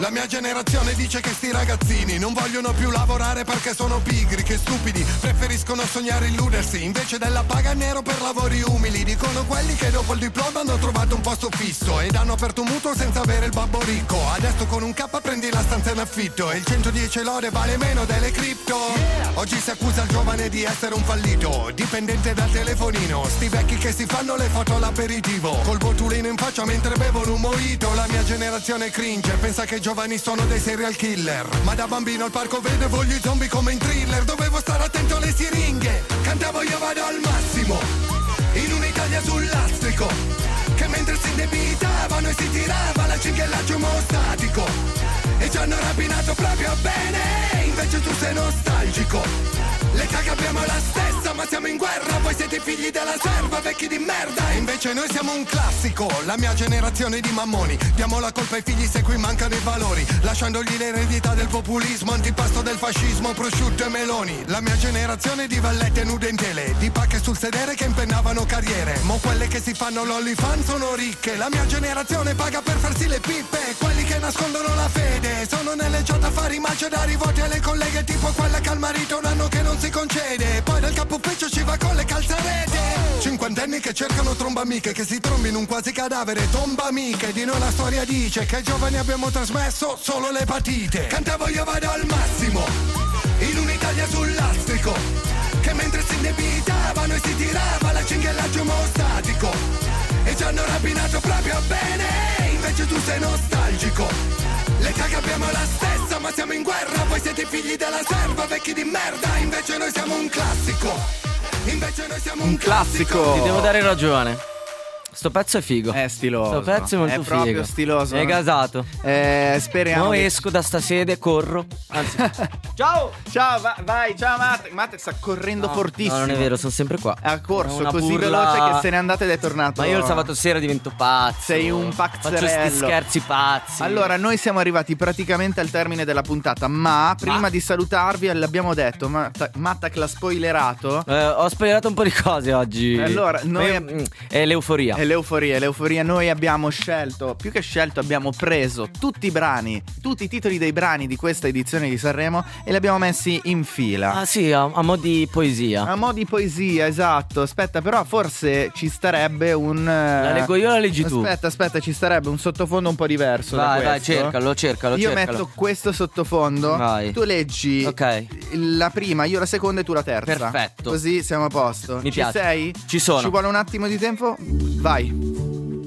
La mia generazione dice che sti ragazzini non vogliono più lavorare perché sono pigri, che stupidi, preferiscono sognare illudersi invece della paga nero per lavori umili. Dicono quelli che dopo il diploma hanno trovato un posto fisso ed hanno aperto un mutuo senza avere il babbo ricco. Adesso con un K prendi la stanza in affitto e il centodieci lode vale meno delle cripto. Oggi si accusa il giovane di essere un fallito, dipendente dal telefonino. Sti vecchi che si fanno le foto all'aperitivo col botulino in faccia mentre bevono un mojito. La mia generazione cringe, pensa che i giovani sono dei serial killer, ma da bambino al parco vedevo gli zombie come in thriller. Dovevo stare attento alle siringhe, cantavo io vado al massimo in un'Italia sul lastrico, che mentre si indebitavano e si tirava la cinghiellaggio omostatico e ci hanno rapinato proprio bene, invece tu sei nostalgico. L'età che abbiamo è la stessa, ma siamo in guerra, voi siete figli della serva, vecchi di merda. E invece noi siamo un classico, la mia generazione di mammoni. Diamo la colpa ai figli se qui mancano i valori, lasciandogli l'eredità del populismo, antipasto del fascismo, prosciutto e meloni. La mia generazione di vallette nude in tele, di pacche sul sedere che impennavano carriere. Mo quelle che si fanno l'OnlyFans sono ricche. La mia generazione paga per farsi le pippe, quelli che nascondono la fede sono nelle chat a fare i macedari, voti alle colleghe tipo quella che al marito un anno che non si concede, poi dal capo ufficio ci va con le calzarete. Cinquantenni che cercano trombamiche, che si trombino un quasi cadavere, tomba amiche. Di noi la storia dice che ai giovani abbiamo trasmesso solo le patite. Cantavo io vado al massimo in un'Italia sul lastrico, che mentre si indebitavano e si tirava la cinghiellaggio omostatico e ci hanno rapinato proprio bene, invece tu sei nostalgico. L'età che abbiamo è la stessa, ma siamo in guerra, voi siete figli della serva, vecchi di merda, invece noi siamo un classico. Invece noi siamo un, un classico. classico. Ti devo dare ragione. Sto pezzo è figo. È stiloso. Sto pezzo è molto è figo. È proprio stiloso. È gasato. Eh, speriamo. Mo che... esco da sta sede, corro. Anzi. Ciao. Ciao, va, vai, ciao Matt. Matt sta correndo no, fortissimo. No, non è vero, sono sempre qua. Ha corso una così burla... veloce che se n'è andato ed è tornato. Ma io il sabato sera divento pazzo. Sei un pazzerello. Faccio sti scherzi pazzi. Allora, noi siamo arrivati praticamente al termine della puntata, ma prima ma? di salutarvi l'abbiamo detto, Mattac l'ha spoilerato. Eh, ho spoilerato un po' di cose oggi. Allora, noi io, è l'euforia. È l'euforia, è l'euforia. Noi abbiamo scelto, più che scelto, abbiamo preso tutti i brani, tutti i titoli dei brani di questa edizione di Sanremo e li abbiamo messi in fila. Ah sì, a, a mo' di poesia. A mo' di poesia, esatto. Aspetta, però forse ci starebbe un... La leggo io o la leggi tu? Aspetta, aspetta, ci starebbe un sottofondo un po' diverso. Vai, da vai, cercalo, cercalo, Io cercalo. metto questo sottofondo. Vai. Tu leggi Ok. la prima, io la seconda e tu la terza. Perfetto. Così siamo a posto. Mi ci piace. sei? Ci sono. Ci vuole un attimo di tempo? Vai.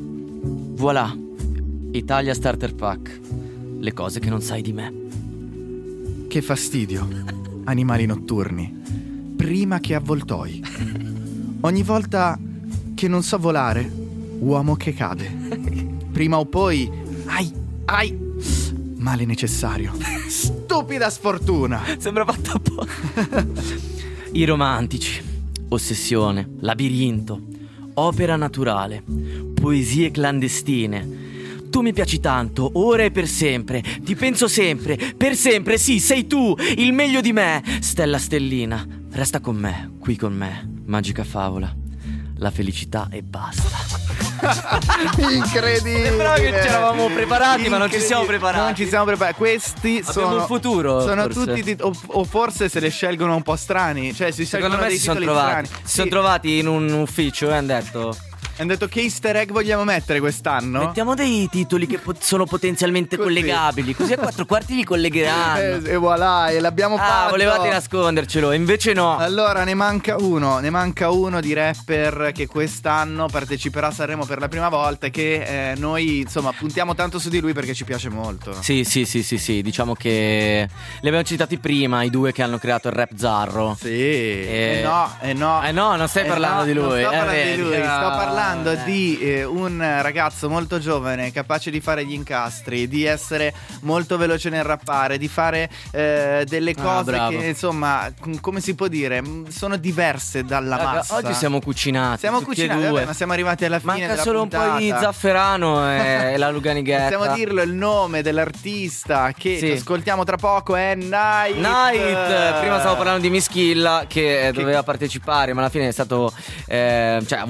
Voilà, Italia Starter Pack. Le cose che non sai di me. Che fastidio. Animali notturni. Prima che avvoltoi. Ogni volta che non so volare, uomo che cade. Prima o poi, ai, ai, male necessario. Stupida sfortuna. Sembra fatto apposta. I romantici, ossessione, labirinto, opera naturale, poesie clandestine. Tu mi piaci tanto, ora e per sempre. Ti penso sempre, per sempre. Sì, sei tu, il meglio di me. Stella stellina, resta con me, qui con me. Magica favola, la felicità e basta. Incredibile. Sembrava che ci eravamo preparati, ma non ci siamo preparati. Non ci siamo preparati. Questi Abbiamo sono un futuro. Sono forse. tutti tit- o, o forse se le scelgono un po' strani. Cioè si Secondo scelgono me dei si sono titoli trovati. strani. Si Sì. sono trovati in un ufficio e hanno detto: hanno detto che easter egg vogliamo mettere quest'anno? mettiamo dei titoli che po- sono potenzialmente Così. collegabili, così a quattro quarti li collegheranno. E, e voilà, e l'abbiamo Ah, fatto. volevate nascondercelo, invece no. Allora ne manca uno, ne manca uno di rapper che quest'anno parteciperà a Sanremo per la prima volta e che eh, noi insomma puntiamo tanto su di lui perché ci piace molto. Sì, sì, sì, sì, sì, diciamo che li abbiamo citati prima, i due che hanno creato il rap zarro. Sì. E... Eh no, eh no. Eh no, non stai Eh parlando no, di lui. Non sto eh, parlando vedi. di lui, sto Ah, parlando eh. di eh, un ragazzo molto giovane, capace di fare gli incastri, di essere molto veloce nel rappare, di fare eh, delle Ah, cose bravo. che insomma, com- come si può dire, mh, sono diverse dalla Raga, massa. oggi siamo cucinati. Siamo tutti e cucinati, due. vabbè, ma siamo arrivati alla fine Manca della solo puntata. un po' di zafferano e, e la Luganighetta. Possiamo dirlo, il nome dell'artista che Sì. ci ascoltiamo tra poco è Night. Night, prima stavo parlando di Mischilla che, che doveva partecipare, ma alla fine è stato eh, cioè ha avuto un problema,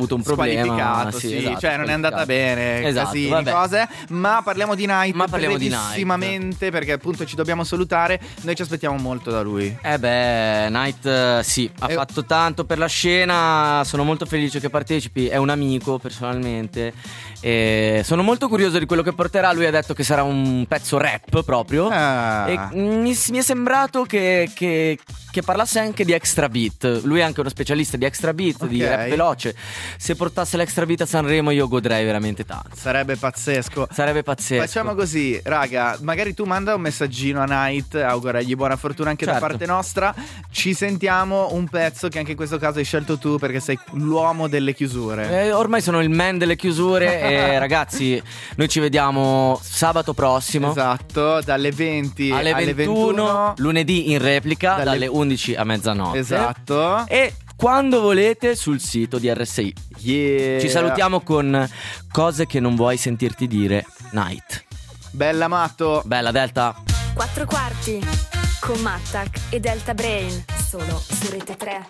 problema, litigato, sì, sì, esatto, cioè non è andata bene, esatto, casini, vabbè. cose, ma parliamo di Night Ma parliamo di brevissimamente perché appunto ci dobbiamo salutare, noi ci aspettiamo molto da lui. Eh beh, Night eh, sì, ha Eh, fatto tanto per la scena, sono molto felice che partecipi, è un amico personalmente e sono molto curioso di quello che porterà. Lui ha detto che sarà un pezzo rap proprio Ah. e mi, mi è sembrato che, che, che parlasse anche di extra beat. Lui è anche uno specialista di extra beat, di Ok. rap veloce. Se portasse l'extra beat a Sanremo io godrei veramente tanto. Sarebbe pazzesco. Sarebbe pazzesco. Facciamo così, raga, magari tu manda un messaggino a Night, auguragli buona fortuna anche Certo. da parte nostra. Ci sentiamo un pezzo che anche in questo caso hai scelto tu perché sei l'uomo delle chiusure. Eh, ormai sono il man delle chiusure e ragazzi, noi ci vediamo sabato prossimo. Esatto, dalle venti alle alle ventuno, ventuno. lunedì in replica Dalle- dalle undici a mezzanotte. Esatto. E quando volete sul sito di R S I. Yeah. Ci salutiamo con Cose che non vuoi sentirti dire, Night. Bella Matto. Bella Delta. Quattro quarti con Mattac e Delta Brain, solo su Rete tre.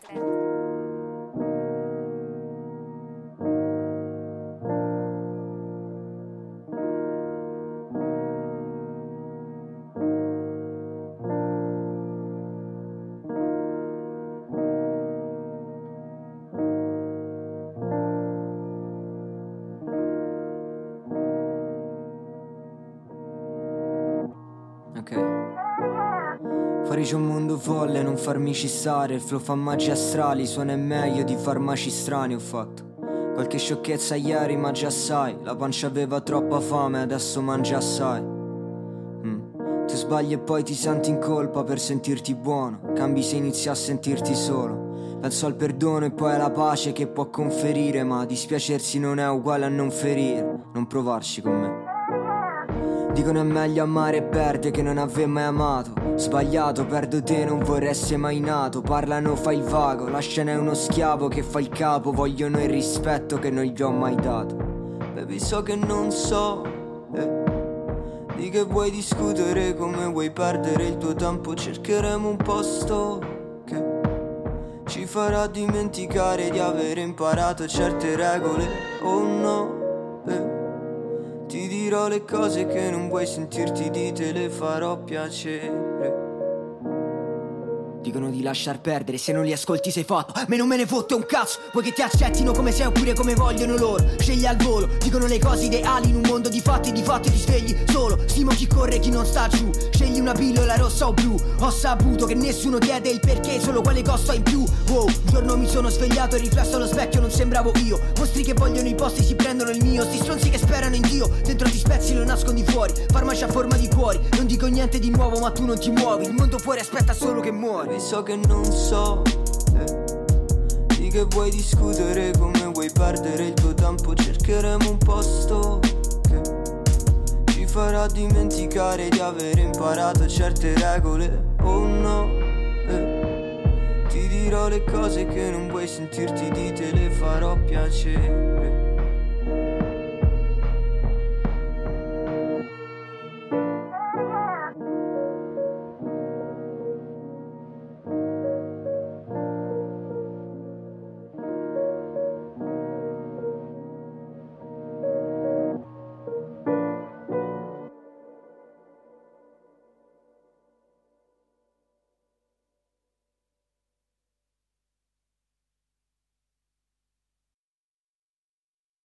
Fuori c'è un mondo folle, non farmi cissare. Il flow fa magi astrali, suona è meglio di farmaci strani. Ho fatto qualche sciocchezza ieri, ma già sai. La pancia aveva troppa fame, adesso mangia assai. mm. Tu sbagli e poi ti senti in colpa per sentirti buono. Cambi se inizi a sentirti solo. Penso al perdono e poi alla pace che può conferire, ma dispiacersi non è uguale a non ferire. Non provarci con me. Dicono è meglio amare e perdere che non aver mai amato. Sbagliato, perdo te, non vorrei essere mai nato. Parlano, fai il vago, la scena è uno schiavo che fa il capo. Vogliono il rispetto che non gli ho mai dato. Baby, so che non so eh. Di che vuoi discutere, come vuoi perdere il tuo tempo. Cercheremo un posto che ci farà dimenticare di aver imparato certe regole. Oh no, eh. Ti dirò le cose che non vuoi sentirti, di te le farò piacere. Dicono di lasciar perdere, se non li ascolti sei fatto. A me non me ne fotte un cazzo, vuoi che ti accettino come sei oppure come vogliono loro. Scegli al volo, dicono le cose ideali in un mondo di fatti, di fatti ti svegli solo. Stimo chi corre e chi non sta giù. Scegli una pillola rossa o blu. Ho saputo che nessuno chiede il perché, solo quale costo ha in più. Wow, un giorno mi sono svegliato e riflesso allo specchio non sembravo io. Mostri che vogliono i posti si prendono il mio. Sti stronzi che sperano in Dio, dentro ti spezzi lo nascondi fuori. Farmaci a forma di cuori, non dico niente di nuovo ma tu non ti muovi. Il mondo fuori aspetta solo che muori. So che non so eh. Di che vuoi discutere, come vuoi perdere il tuo tempo. Cercheremo un posto che ci farà dimenticare di aver imparato certe regole. Oh no, eh. Ti dirò le cose che non vuoi sentirti, di te le farò piacere.